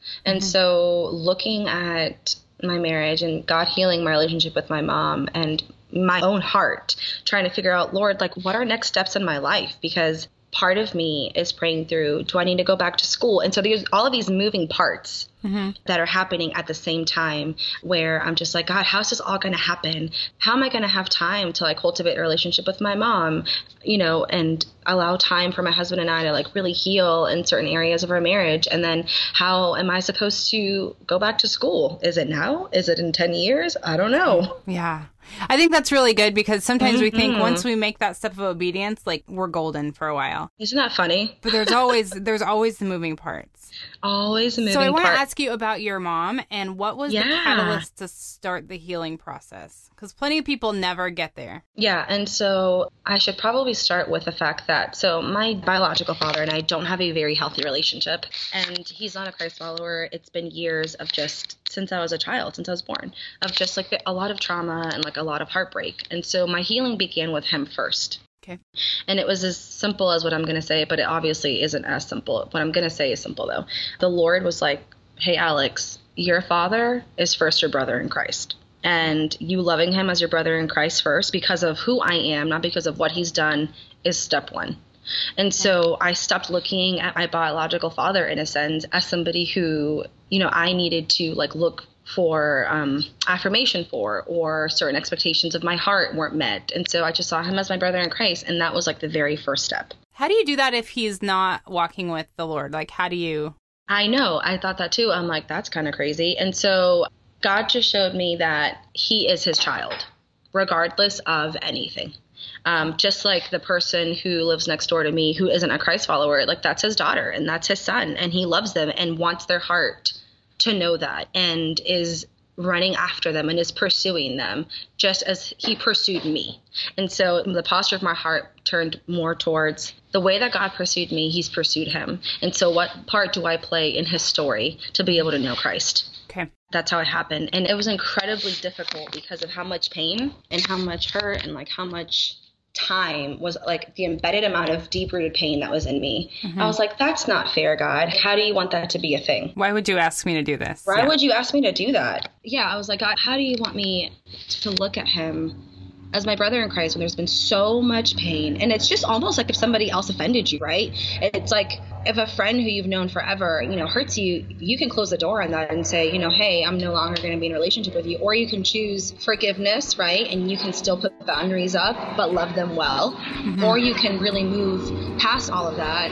And mm-hmm. so looking at my marriage and God healing my relationship with my mom and my own heart, trying to figure out, Lord, like, what are next steps in my life? Because part of me is praying through, do I need to go back to school? And so there's all of these moving parts mm-hmm. that are happening at the same time where I'm just like, God, how's this all going to happen? How am I going to have time to like cultivate a relationship with my mom, you know, and allow time for my husband and I to like really heal in certain areas of our marriage? And then how am I supposed to go back to school? Is it now? Is it in ten years? I don't know. Yeah. I think that's really good because sometimes mm-hmm. we think once we make that step of obedience, like we're golden for a while. Isn't that funny? But there's always there's always the moving parts. Always the moving parts. So I want part. to ask you about your mom and what was yeah. the catalyst to start the healing process? Because plenty of people never get there. Yeah. And so I should probably start with the fact that, so my biological father and I don't have a very healthy relationship, and he's not a Christ follower. It's been years of just, since I was a child, since I was born, of just like a lot of trauma and like a lot of heartbreak. And so my healing began with him first. Okay. And it was as simple as what I'm going to say, but it obviously isn't as simple. What I'm going to say is simple, though. The Lord was like, hey, Alex, your father is first your brother in Christ. And you loving him as your brother in Christ first because of who I am, not because of what he's done, is step one. And so I stopped looking at my biological father, in a sense, as somebody who, you know, I needed to like look for um, affirmation for, or certain expectations of my heart weren't met. And so I just saw him as my brother in Christ. And that was like the very first step. How do you do that if he's not walking with the Lord? Like, how do you? I know. I thought that too. I'm like, that's kind of crazy. And so God just showed me that he is his child, regardless of anything. Um, just like the person who lives next door to me who isn't a Christ follower, like that's his daughter and that's his son, and he loves them and wants their heart to know that and is running after them and is pursuing them just as he pursued me. And so the posture of my heart turned more towards the way that God pursued me, he's pursued him. And so what part do I play in his story to be able to know Christ? Okay. That's how it happened. And it was incredibly difficult because of how much pain and how much hurt and like how much time was like the embedded amount of deep-rooted pain that was in me. Mm-hmm. I was like, that's not fair, God. How do you want that to be a thing? Why would you ask me to do this? Why yeah. would you ask me to do that? Yeah, I was like, God, how do you want me to look at him as my brother in Christ when there's been so much pain? And it's just almost like if somebody else offended you, right? It's like if a friend who you've known forever, you know, hurts you, you can close the door on that and say, you know, hey, I'm no longer going to be in a relationship with you. Or you can choose forgiveness, right? And you can still put boundaries up, but love them well. Mm-hmm. Or you can really move past all of that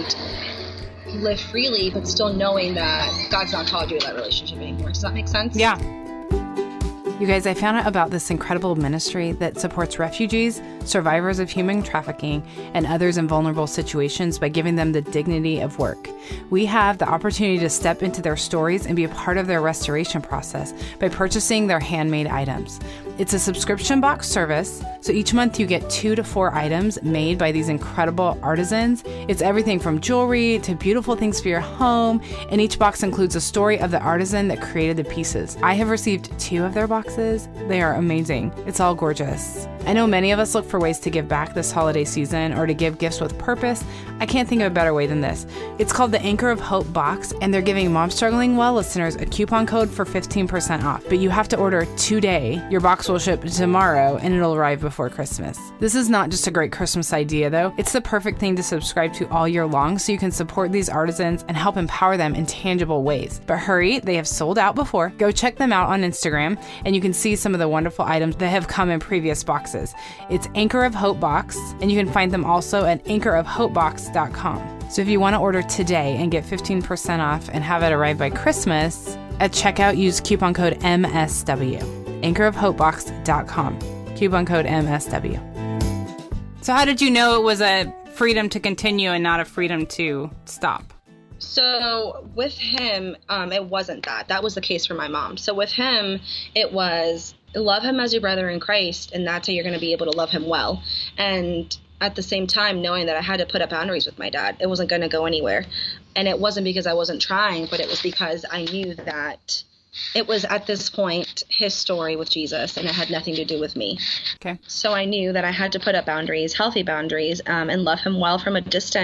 and live freely, but still knowing that God's not called you to that relationship anymore. Does that make sense? Yeah. You guys, I found out about this incredible ministry that supports refugees, survivors of human trafficking, and others in vulnerable situations by giving them the dignity of work. We have the opportunity to step into their stories and be a part of their restoration process by purchasing their handmade items. It's a subscription box service, so each month you get two to four items made by these incredible artisans. It's everything from jewelry to beautiful things for your home, and each box includes a story of the artisan that created the pieces. I have received two of their boxes. They are amazing. It's all gorgeous. I know many of us look for ways to give back this holiday season or to give gifts with purpose. I can't think of a better way than this. It's called the Anchor of Hope box, and they're giving Mom Struggling Well listeners a coupon code for fifteen percent off. But you have to order today. Your box will ship tomorrow, and it'll arrive before Christmas. This is not just a great Christmas idea, though. It's the perfect thing to subscribe to all year long so you can support these artisans and help empower them in tangible ways. But hurry, they have sold out before. Go check them out on Instagram, and you can see some of the wonderful items that have come in previous boxes. It's Anchor of Hope Box, and you can find them also at anchor of hope box dot com. So if you want to order today and get fifteen percent off and have it arrive by Christmas, at checkout use coupon code M S W. anchor of hope box dot com. Coupon code M S W. So how did you know it was a freedom to continue and not a freedom to stop? So with him, um, it wasn't that. That was the case for my mom. So with him, it was love him as your brother in Christ, and that's how you're going to be able to love him well. And at the same time, knowing that I had to put up boundaries with my dad. It wasn't going to go anywhere. And it wasn't because I wasn't trying, but it was because I knew that it was at this point his story with Jesus, and it had nothing to do with me. Okay. So I knew that I had to put up boundaries, healthy boundaries, um, and love him well from a distance.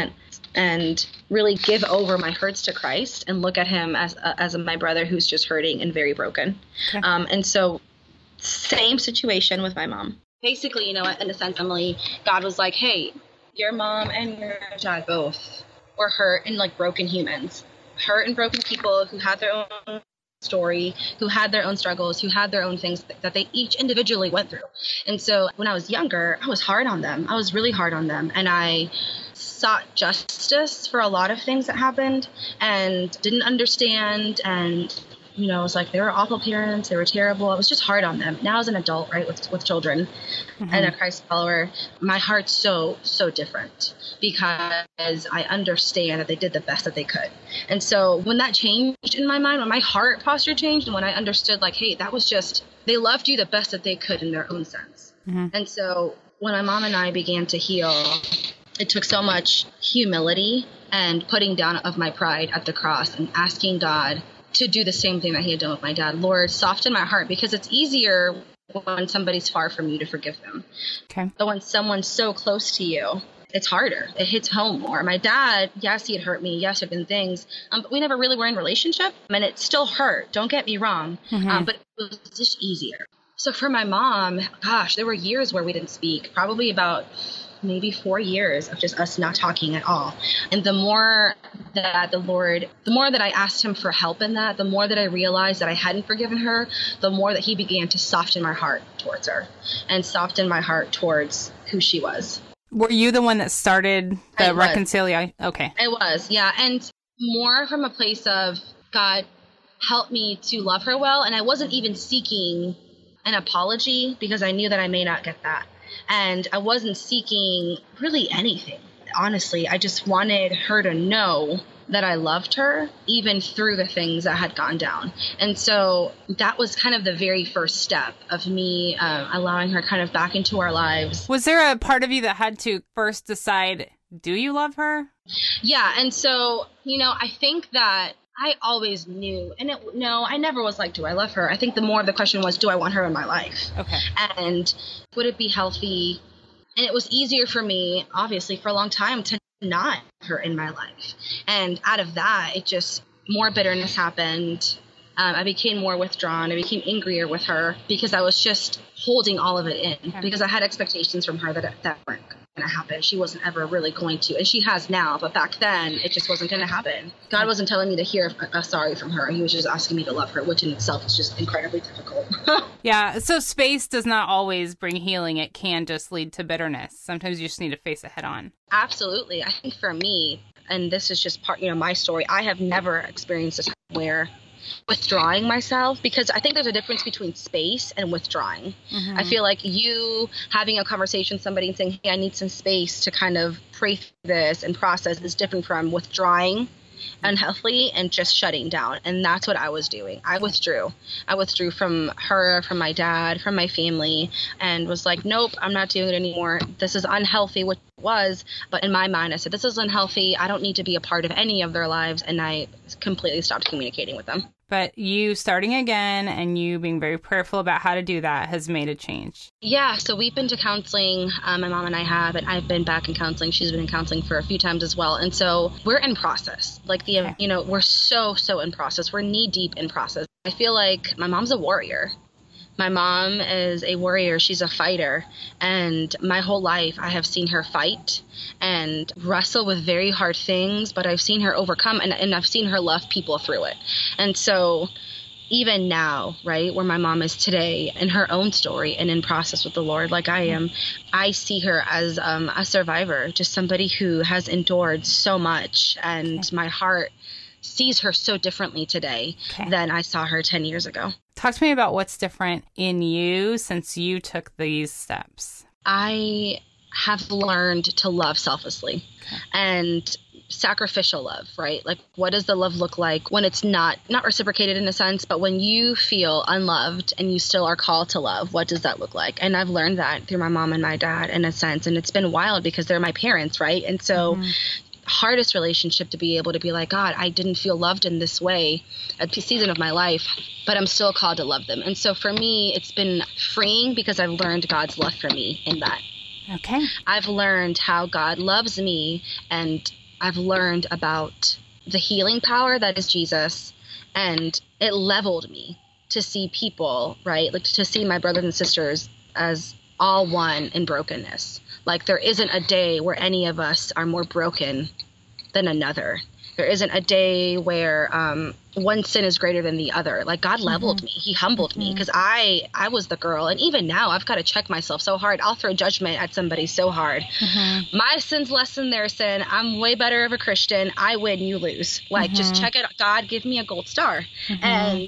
and really give over my hurts to Christ and look at him as uh, as my brother who's just hurting and very broken. Okay. Um, and so same situation with my mom. Basically, you know, in a sense, Emily, God was like, hey, your mom and your dad both were hurt and like broken humans, hurt and broken people who had their own story, who had their own struggles, who had their own things that they each individually went through. And so when I was younger, I was hard on them. I was really hard on them. And I sought justice for a lot of things that happened and didn't understand. And, you know, it was like they were awful parents. They were terrible. I was just hard on them. Now as an adult, right, with, with children mm-hmm. and a Christ follower, my heart's so, so different because I understand that they did the best that they could. And so when that changed in my mind, when my heart posture changed and when I understood like, hey, that was just, they loved you the best that they could in their own sense. Mm-hmm. And so when my mom and I began to heal, it took so much humility and putting down of my pride at the cross and asking God to do the same thing that he had done with my dad. Lord, soften my heart, because it's easier when somebody's far from you to forgive them. Okay. But when someone's so close to you, it's harder. It hits home more. My dad, yes, he had hurt me. Yes, there have been things, um, but we never really were in a relationship, and it still hurt. Don't get me wrong, mm-hmm. um, but it was just easier. So for my mom, gosh, there were years where we didn't speak, probably about maybe four years of just us not talking at all. And the more that the Lord, the more that I asked him for help in that, the more that I realized that I hadn't forgiven her, the more that he began to soften my heart towards her and soften my heart towards who she was. Were you the one that started the reconciliation? Okay. I was, yeah. And more from a place of, God, help me to love her well. And I wasn't even seeking an apology because I knew that I may not get that. And I wasn't seeking really anything. Honestly, I just wanted her to know that I loved her, even through the things that had gone down. And so that was kind of the very first step of me uh, allowing her kind of back into our lives. Was there a part of you that had to first decide, do you love her? Yeah. And so, you know, I think that I always knew, and it, no, I never was like, do I love her? I think the more of the question was, do I want her in my life? Okay. And would it be healthy? And it was easier for me, obviously, for a long time to not have her in my life. And out of that, it just, more bitterness happened. Um, I became more withdrawn. I became angrier with her because I was just holding all of it in okay. because I had expectations from her that that weren't going to happen. She wasn't ever really going to, and she has now, but back then it just wasn't going to happen. God wasn't telling me to hear a, a sorry from her. He was just asking me to love her, which in itself is just incredibly difficult. Yeah. So space does not always bring healing. It can just lead to bitterness. Sometimes you just need to face it head on. Absolutely. I think for me, and this is just part, you know, my story, I have never experienced a time where withdrawing myself, because I think there's a difference between space and withdrawing. Mm-hmm. I feel like you having a conversation with somebody and saying, hey, I need some space to kind of pray through this and process is different from withdrawing unhealthily and just shutting down. And that's what I was doing. I withdrew. I withdrew from her, from my dad, from my family, and was like, nope, I'm not doing it anymore. This is unhealthy, which it was. But in my mind, I said, this is unhealthy. I don't need to be a part of any of their lives. And I completely stopped communicating with them. But you starting again and you being very prayerful about how to do that has made a change. Yeah. So we've been to counseling. Um, my mom and I have, and I've been back in counseling. She's been in counseling for a few times as well. And so we're in process. Like the, okay. you know, we're so, so in process. We're knee deep in process. I feel like my mom's a warrior. My mom is a warrior. She's a fighter. And my whole life, I have seen her fight and wrestle with very hard things, but I've seen her overcome, and, and I've seen her love people through it. And so even now, right, where my mom is today in her own story and in process with the Lord, like I am, I see her as um, a survivor, just somebody who has endured so much. And okay. my heart sees her so differently today okay. than I saw her ten years ago. Talk to me about what's different in you since you took these steps. I have learned to love selflessly okay. and sacrificial love, right? Like, what does the love look like when it's not, not reciprocated in a sense, but when you feel unloved and you still are called to love, what does that look like? And I've learned that through my mom and my dad in a sense. And it's been wild because they're my parents, right? And so mm-hmm. hardest relationship to be able to be like, God, I didn't feel loved in this way at the season of my life, but I'm still called to love them. And so for me, it's been freeing because I've learned God's love for me in that. Okay. I've learned how God loves me and I've learned about the healing power that is Jesus, and it leveled me to see people, right? Like to see my brothers and sisters as all one in brokenness. Like there isn't a day where any of us are more broken than another. There isn't a day where um, one sin is greater than the other. Like God leveled mm-hmm. me. He humbled mm-hmm. me because I, I was the girl. And even now I've got to check myself so hard. I'll throw judgment at somebody so hard. Mm-hmm. My sin's less than their sin. I'm way better of a Christian. I win, you lose. Like mm-hmm. just check it. God, give me a gold star. Mm-hmm. And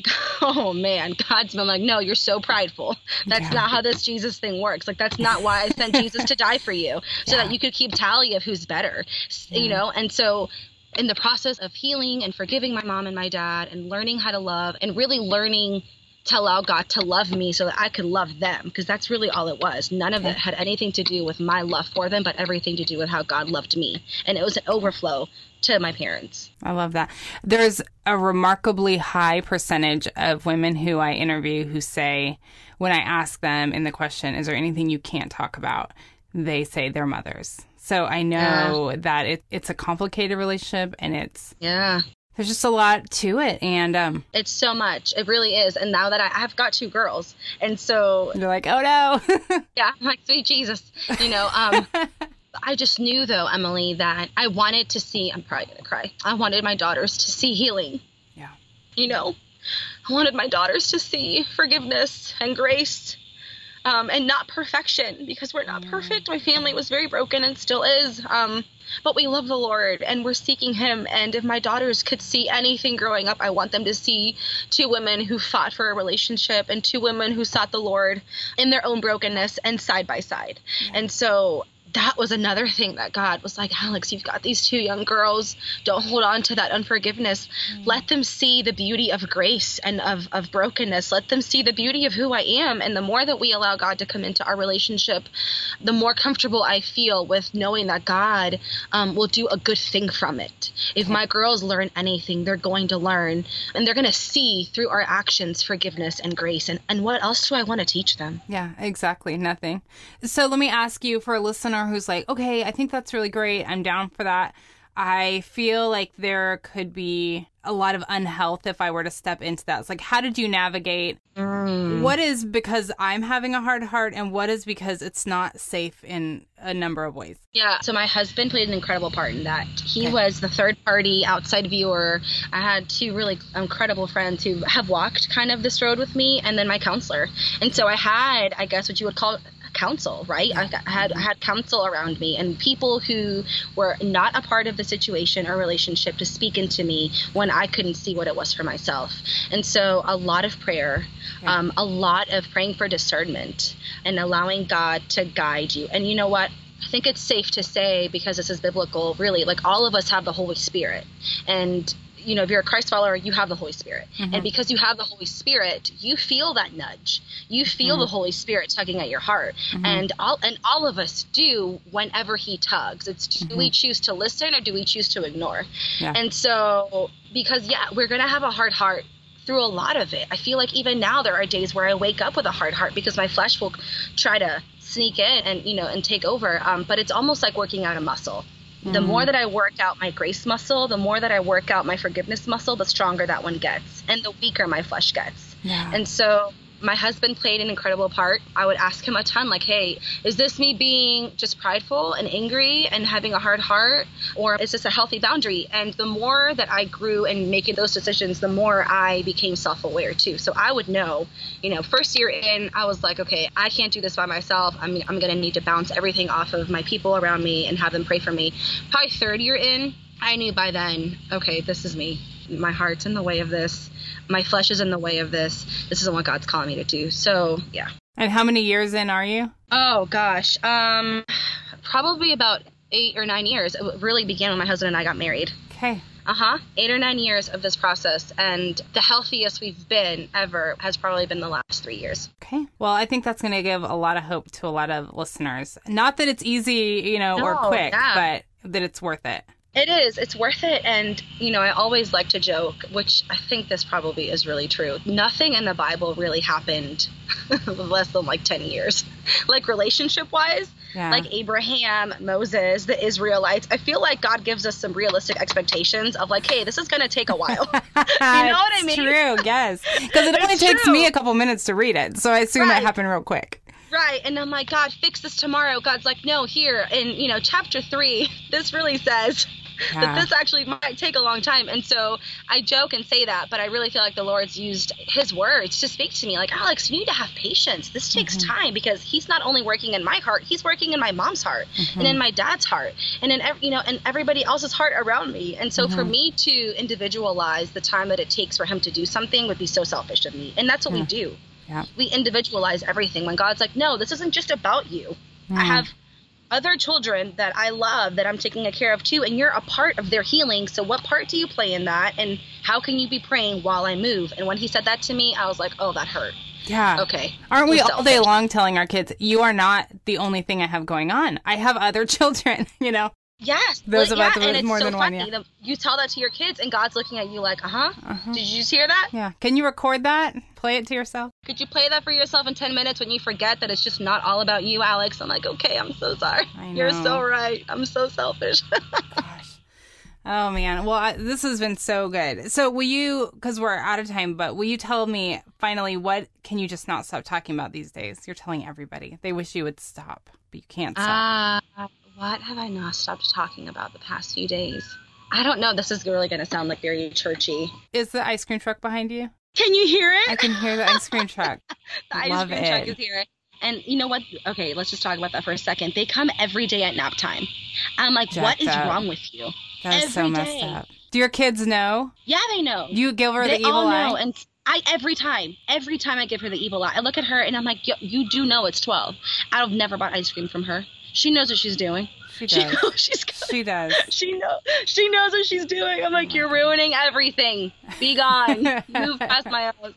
oh man, God's been like, no, you're so prideful. That's yeah. not how this Jesus thing works. Like, that's not why I sent Jesus to die for you, so yeah. that you could keep tally of who's better, yeah. you know? And so in the process of healing and forgiving my mom and my dad and learning how to love and really learning to allow God to love me so that I could love them, because that's really all it was. None of it had anything to do with my love for them, but everything to do with how God loved me. And it was an overflow to my parents. I love that. There's a remarkably high percentage of women who I interview who say, when I ask them in the question, is there anything you can't talk about? They say their mothers. So I know yeah. that it, it's a complicated relationship, and it's yeah. there's just a lot to it. And um, it's so much. It really is. And now that I, I've got two girls, and so you're like, oh no. yeah, I'm like, sweet Jesus, you know. Um, I just knew, though, Emily, that I wanted to see, I'm probably going to cry. I wanted my daughters to see healing. Yeah. You know, I wanted my daughters to see forgiveness and grace, um, and not perfection, because we're not perfect. My family was very broken and still is. Um, but we love the Lord and we're seeking him. And if my daughters could see anything growing up, I want them to see two women who fought for a relationship and two women who sought the Lord in their own brokenness and side by side. Yeah. And so that was another thing that God was like, Alex, you've got these two young girls. Don't hold on to that unforgiveness. Mm. Let them see the beauty of grace and of, of brokenness. Let them see the beauty of who I am. And the more that we allow God to come into our relationship, the more comfortable I feel with knowing that God um, will do a good thing from it. If my girls learn anything, they're going to learn, and they're going to see through our actions forgiveness and grace. And, and what else do I want to teach them? Yeah, exactly. Nothing. So let me ask you, for a listener who's like, okay, I think that's really great, I'm down for that. I feel like there could be a lot of unhealth if I were to step into that. It's like, how did you navigate? Mm. What is because I'm having a hard heart, and what is because it's not safe in a number of ways? Yeah. So my husband played an incredible part in that. He okay. was the third party outside viewer. I had two really incredible friends who have walked kind of this road with me, and then my counselor. And so I had, I guess what you would call counsel, right? I had I had counsel around me, and people who were not a part of the situation or relationship to speak into me when I couldn't see what it was for myself. And so a lot of prayer, yeah. um, a lot of praying for discernment and allowing God to guide you. And you know what? I think it's safe to say, because this is biblical, really, like all of us have the Holy Spirit. And you know, if you're a Christ follower, you have the Holy Spirit. Mm-hmm. And because you have the Holy Spirit, you feel that nudge. You feel mm-hmm. the Holy Spirit tugging at your heart. Mm-hmm. And all and all of us do whenever he tugs. It's do mm-hmm. we choose to listen, or do we choose to ignore? Yeah. And so, because, yeah, we're going to have a hard heart through a lot of it. I feel like even now there are days where I wake up with a hard heart because my flesh will try to sneak in and, you know, and take over. Um, but it's almost like working out a muscle. The mm. more that I work out my grace muscle, the more that I work out my forgiveness muscle, the stronger that one gets, and the weaker my flesh gets. Yeah. And so my husband played an incredible part. I would ask him a ton, like, hey, is this me being just prideful and angry and having a hard heart, or is this a healthy boundary? And the more that I grew in making those decisions, the more I became self-aware too. So I would know, you know, first year in, I was like, okay, I can't do this by myself. I'm, I'm going to need to bounce everything off of my people around me and have them pray for me. Probably third year in, I knew by then, okay, this is me. My heart's in the way of this. My flesh is in the way of this. This isn't what God's calling me to do. So, yeah. And how many years in are you? Oh, gosh. Um, probably about eight or nine years. It really began when my husband and I got married. Okay. Uh-huh. Eight or nine years of this process. And the healthiest we've been ever has probably been the last three years. Okay. Well, I think that's going to give a lot of hope to a lot of listeners. Not that it's easy, you know, no, or quick, yeah. but that it's worth it. It is. It's worth it. And, you know, I always like to joke, which I think this probably is really true. Nothing in the Bible really happened less than like ten years, like relationship wise, Yeah. like Abraham, Moses, the Israelites. I feel like God gives us some realistic expectations of like, hey, this is going to take a while. You know what I mean? True, yes. Because it only It's takes true. me a couple minutes to read it. So I assume Right. it happened real quick. Right. And I'm like, God, fix this tomorrow. God's like, no, here in, you know, chapter three, this really says Yeah. that this actually might take a long time. And so I joke and say that, but I really feel like the Lord's used his words to speak to me like, Alex, you need to have patience. This takes Mm-hmm. time because he's not only working in my heart, he's working in my mom's heart Mm-hmm. and in my dad's heart and in, ev- you know, and everybody else's heart around me. And so Mm-hmm. for me to individualize the time that it takes for him to do something would be so selfish of me. And that's what we do. Yeah. We individualize everything when God's like, no, this isn't just about you. Mm. I have other children that I love that I'm taking care of too, and you're a part of their healing. So what part do you play in that? And how can you be praying while I move? And when he said that to me, I was like, oh, that hurt. Yeah. Okay. Aren't we We're all day selfish. long telling our kids, you are not the only thing I have going on. I have other children, you know? Yes. Those well, about yeah, the- and it's more so than one, funny. yeah. The- you tell that to your kids, and God's looking at you like, uh-huh. Did you just hear that? Yeah. Can you record that? Play it to yourself? Could you play that for yourself in ten minutes when you forget that it's just not all about you, Alex? I'm like, okay, I'm so sorry. I You're know. so right. I'm so selfish. Gosh. Oh, man. Well, I, this has been so good. So will you, because we're out of time, but will you tell me finally what can you just not stop talking about these days? You're telling everybody. They wish you would stop, but you can't stop. Uh, what have I not stopped talking about the past few days? I don't know. This is really going to sound like very churchy. Is the ice cream truck behind you? Can you hear it? I can hear the ice cream truck. the ice Love cream it. truck is here. And you know what? Okay, let's just talk about that for a second. They come every day at nap time. I'm like, what Jacked is up. wrong with you? That is so Every messed day. up. Do your kids know? Yeah, they know. You give her they the evil all eye? know. And I every time, every time I give her the evil eye, I look at her and I'm like, "Yo, you do know it's twelve. I've never bought ice cream from her. She knows what she's doing. She She does. knows she's She does. She know she knows what she's doing. I'm like, you're ruining everything. Be gone. Move past my house.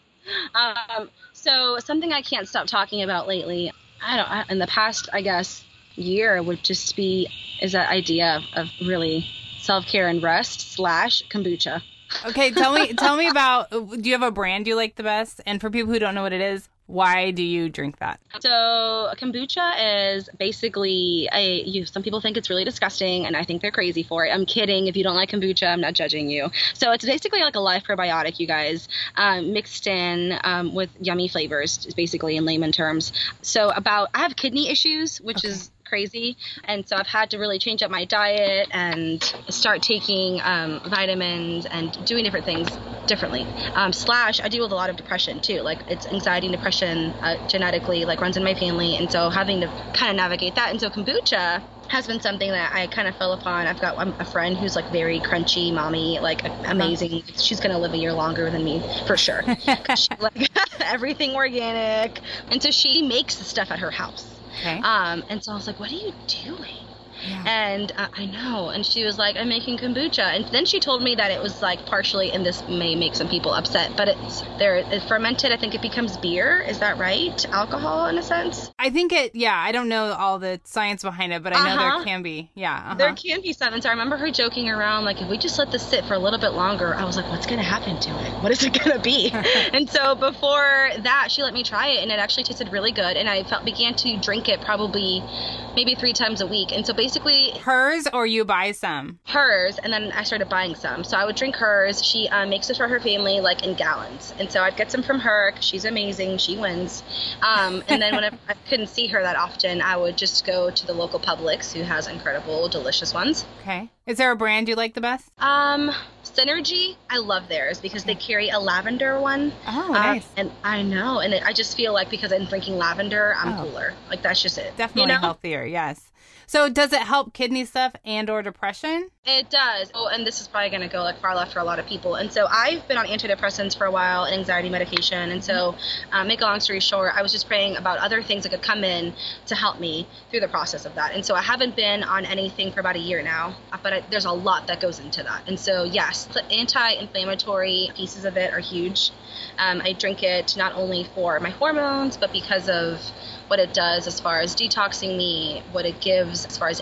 Um, so something I can't stop talking about lately. I don't. I, in the past, I guess, year would just be is that idea of, of really self care and rest slash kombucha. Okay, tell me tell me about, do you have a brand you like the best? And for people who don't know what it is, why do you drink that? So kombucha is basically a you some people think it's really disgusting and I think they're crazy for it. I'm kidding. If you don't like kombucha, I'm not judging you. So it's basically like a live probiotic, you guys, um, mixed in um, with yummy flavors, basically in layman terms. So about I have kidney issues, which Okay. is crazy, and so I've had to really change up my diet and start taking um, vitamins and doing different things differently. Um, slash, I deal with a lot of depression too. Like it's anxiety and depression uh, genetically, like runs in my family, and so having to kind of navigate that. And so kombucha has been something that I kind of fell upon. I've got um, a friend who's like very crunchy, mommy, like amazing. She's gonna live a year longer than me for sure. 'Cause she, like everything organic, and so she makes the stuff at her house. Okay. Um, and so I was like, what are you doing? Yeah. And uh, I know. And she was like, I'm making kombucha. And then she told me that it was like partially, and this may make some people upset, but it's there. It's fermented. I think it becomes beer. Is that right? Alcohol in a sense. I think it, yeah, I don't know all the science behind it, but I know Uh-huh. there can be. Yeah. Uh-huh. There can be some. And so I remember her joking around, like, if we just let this sit for a little bit longer, I was like, what's going to happen to it? What is it going to be? And so before that, she let me try it, and it actually tasted really good. And I felt began to drink it probably maybe three times a week. And so basically Hers or you buy some? hers, and then I started buying some. So I would drink hers. She um, makes it for her family, like in gallons. And so I'd get some from her 'cause she's amazing. She wins. Um, and then when I, I couldn't see her that often, I would just go to the local Publix, who has incredible, delicious ones. Okay. Is there a brand you like the best? Um, Synergy, I love theirs because they carry a lavender one. Oh, Um, nice. and I know, and it, I just feel like because I'm drinking lavender, I'm Oh. cooler. Like that's just it. Definitely you know? healthier, yes. So does it help kidney stuff and or depression? It does. Oh, and this is probably going to go like far left for a lot of people. And so I've been on antidepressants for a while and anxiety medication. And so, um, make a long story short, I was just praying about other things that could come in to help me through the process of that. And so I haven't been on anything for about a year now, but I, there's a lot that goes into that. And so, yes, the anti-inflammatory pieces of it are huge. Um, I drink it not only for my hormones, but because of what it does as far as detoxing me, what it gives as far as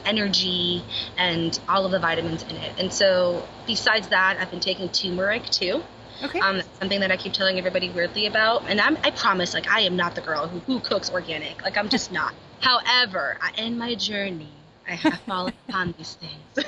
energy and all of the vitamins in it. And so besides that, I've been taking turmeric too. Okay. Um, that's something that I keep telling everybody weirdly about. And I'm, I promise, like, I am not the girl who, who cooks organic. Like, I'm just not. However, I, in my journey, I have fallen upon these things.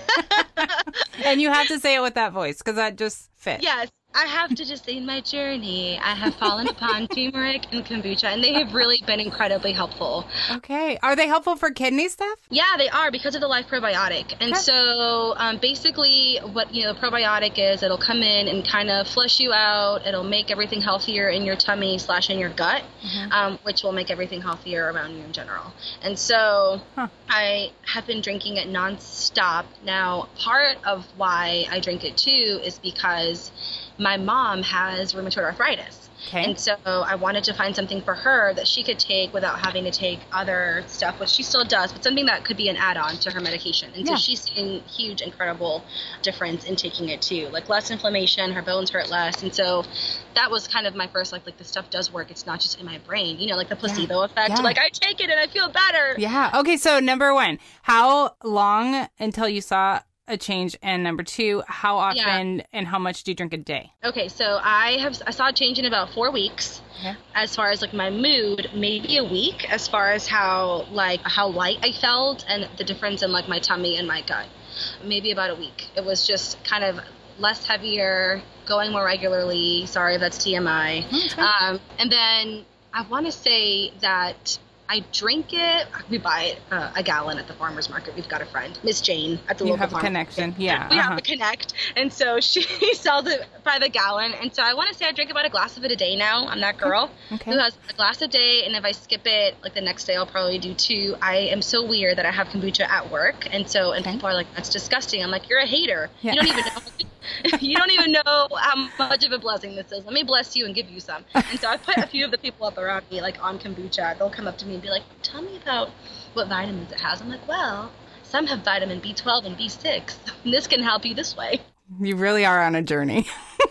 And you have to say it with that voice because that just fits. Yes. I have to just say in my journey, I have fallen upon turmeric and kombucha, and they have really been incredibly helpful. Okay. Are they helpful for kidney stuff? Yeah, they are because of the Life Probiotic. And Okay. so um, basically what, you know, the probiotic is, it'll come in and kind of flush you out. It'll make everything healthier in your tummy slash in your gut, Mhm. um, which will make everything healthier around you in general. And so Huh. I have been drinking it nonstop. Now, part of why I drink it too is because my mom has rheumatoid arthritis. Okay. And so I wanted to find something for her that she could take without having to take other stuff, which she still does, but something that could be an add-on to her medication. And Yeah. so she's seen huge, incredible difference in taking it too. Like less inflammation, her bones hurt less. And so that was kind of my first, like, like this stuff does work. It's not just in my brain, you know, like the placebo effect. Yeah. Like I take it and I feel better. Yeah. Okay. So number one, how long until you saw a change? And number two, how often and how much do you drink a day? Okay, so I have I saw a change in about four weeks. Okay. As far as like my mood, maybe a week. As far as how like how light I felt and the difference in like my tummy and my gut, maybe about a week. It was just kind of less heavier, going more regularly. Sorry if that's T M I. Okay. Um, and then I want to say that I drink it. We buy uh, a gallon at the farmer's market. We've got a friend, Miss Jane, at the You local have a farmer's connection. market. Yeah. We uh-huh. have a connect. And so she sells it by the gallon. And so I want to say I drink about a glass of it a day now. I'm that girl Okay. who has a glass a day. And if I skip it, like the next day, I'll probably do two. I am so weird that I have kombucha at work. And so, and Okay. people are like, that's disgusting. I'm like, you're a hater. Yeah. You don't even know. You don't even know how much of a blessing this is. Let me bless you and give you some. And so I put a few of the people up around me, like on kombucha. They'll come up to me and be like, tell me about what vitamins it has. I'm like, well, some have vitamin B twelve and B six. And this can help you this way. You really are on a journey.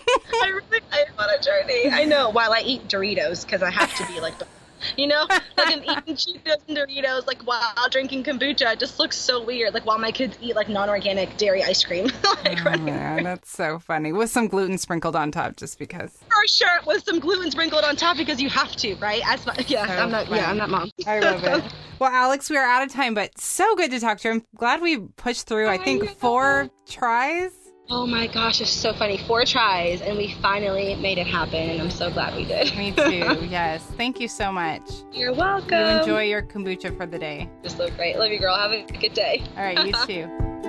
I really am on a journey. I know. While I eat Doritos, because I have to be like, you know, like I'm eating Cheetos and Doritos, like while drinking kombucha. It just looks so weird. Like while my kids eat like non-organic dairy ice cream. Like, Oh, right? man, that's so funny. With some gluten sprinkled on top just because. For sure, with some gluten sprinkled on top because you have to, right? As my, yeah, So I'm not. funny. Yeah, I'm not mom. I love it. Well, Alex, we are out of time, but so good to talk to you. I'm glad we pushed through, I think, four tries. Oh my gosh, it's so funny. Four tries, and we finally made it happen, and I'm so glad we did. Me too. Yes. Thank you so much. You're welcome. You enjoy your kombucha for the day. Just look great. Love you, girl. Have a good day. All right, you too.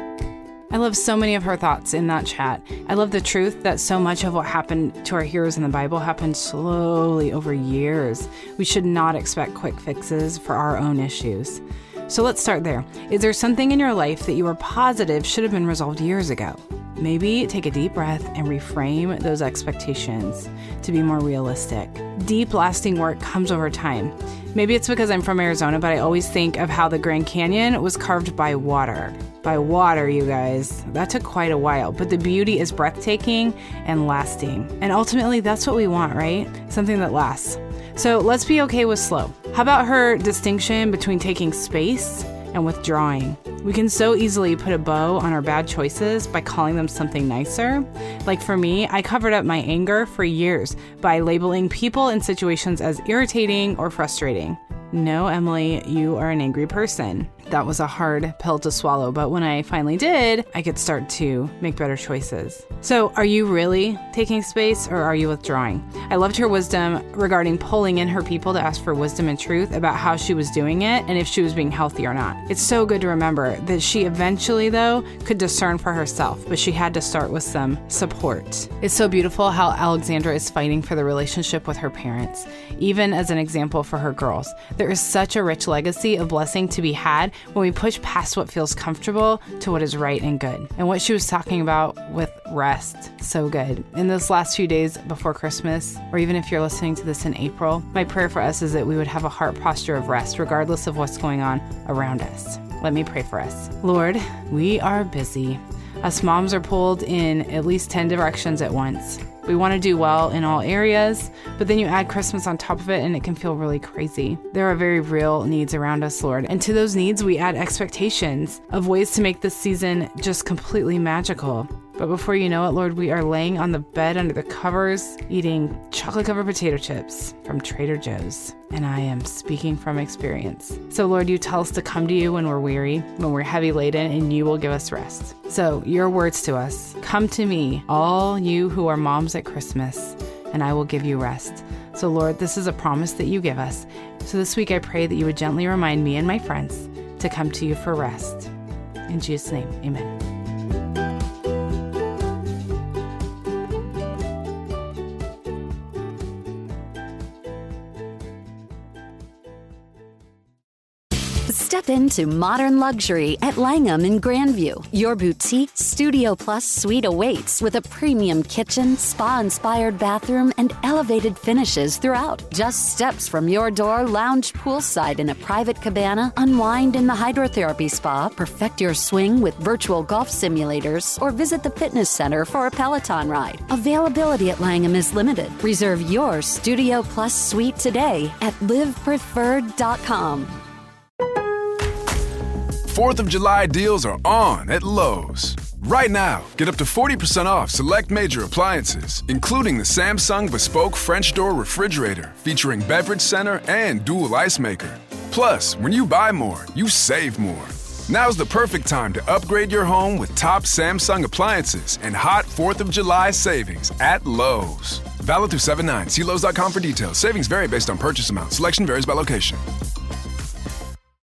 I love so many of her thoughts in that chat. I love the truth that so much of what happened to our heroes in the Bible happened slowly over years. We should not expect quick fixes for our own issues. So let's start there. Is there something in your life that you are positive should have been resolved years ago? Maybe take a deep breath and reframe those expectations to be more realistic. Deep, lasting work comes over time. Maybe it's because I'm from Arizona, but I always think of how the Grand Canyon was carved by water. By water, you guys. That took quite a while, but the beauty is breathtaking and lasting. And ultimately, that's what we want, right? Something that lasts. So let's be okay with slow. How about her distinction between taking space and withdrawing? We can so easily put a bow on our bad choices by calling them something nicer. Like for me, I covered up my anger for years by labeling people and situations as irritating or frustrating. No, Emily, you are an angry person. That was a hard pill to swallow, but when I finally did, I could start to make better choices. So are you really taking space or are you withdrawing? I loved her wisdom regarding pulling in her people to ask for wisdom and truth about how she was doing it and if she was being healthy or not. It's so good to remember that she eventually, though, could discern for herself, but she had to start with some support. It's so beautiful how Alexandra is fighting for the relationship with her parents, even as an example for her girls. There is such a rich legacy of blessing to be had when we push past what feels comfortable to what is right and good. And what she was talking about with rest, so good. In those last few days before Christmas, or even if you're listening to this in April, my prayer for us is that we would have a heart posture of rest, regardless of what's going on around us. Let me pray for us. Lord, we are busy. Us moms are pulled in at least ten directions at once. We want to do well in all areas, but then you add Christmas on top of it and it can feel really crazy. There are very real needs around us, Lord. And to those needs, we add expectations of ways to make this season just completely magical. But before you know it, Lord, we are laying on the bed under the covers, eating chocolate-covered potato chips from Trader Joe's. And I am speaking from experience. So, Lord, you tell us to come to you when we're weary, when we're heavy laden, and you will give us rest. So, your words to us, come to me, all you who are moms at Christmas, and I will give you rest. So, Lord, this is a promise that you give us. So this week I pray that you would gently remind me and my friends to come to you for rest. In Jesus' name, amen. Step into modern luxury at Langham in Grandview. Your boutique Studio Plus suite awaits with a premium kitchen, spa-inspired bathroom, and elevated finishes throughout. Just steps from your door, lounge poolside in a private cabana, unwind in the hydrotherapy spa, perfect your swing with virtual golf simulators, or visit the fitness center for a Peloton ride. Availability at Langham is limited. Reserve your Studio Plus suite today at live preferred dot com. fourth of July deals are on at Lowe's. Right now, get up to forty percent off select major appliances, including the Samsung Bespoke French Door Refrigerator featuring beverage center and dual ice maker. Plus, when you buy more, you save more. Now's the perfect time to upgrade your home with top Samsung appliances and hot fourth of July savings at Lowe's. Valid through seven nine. See Lowe's dot com for details. Savings vary based on purchase amount. Selection varies by location.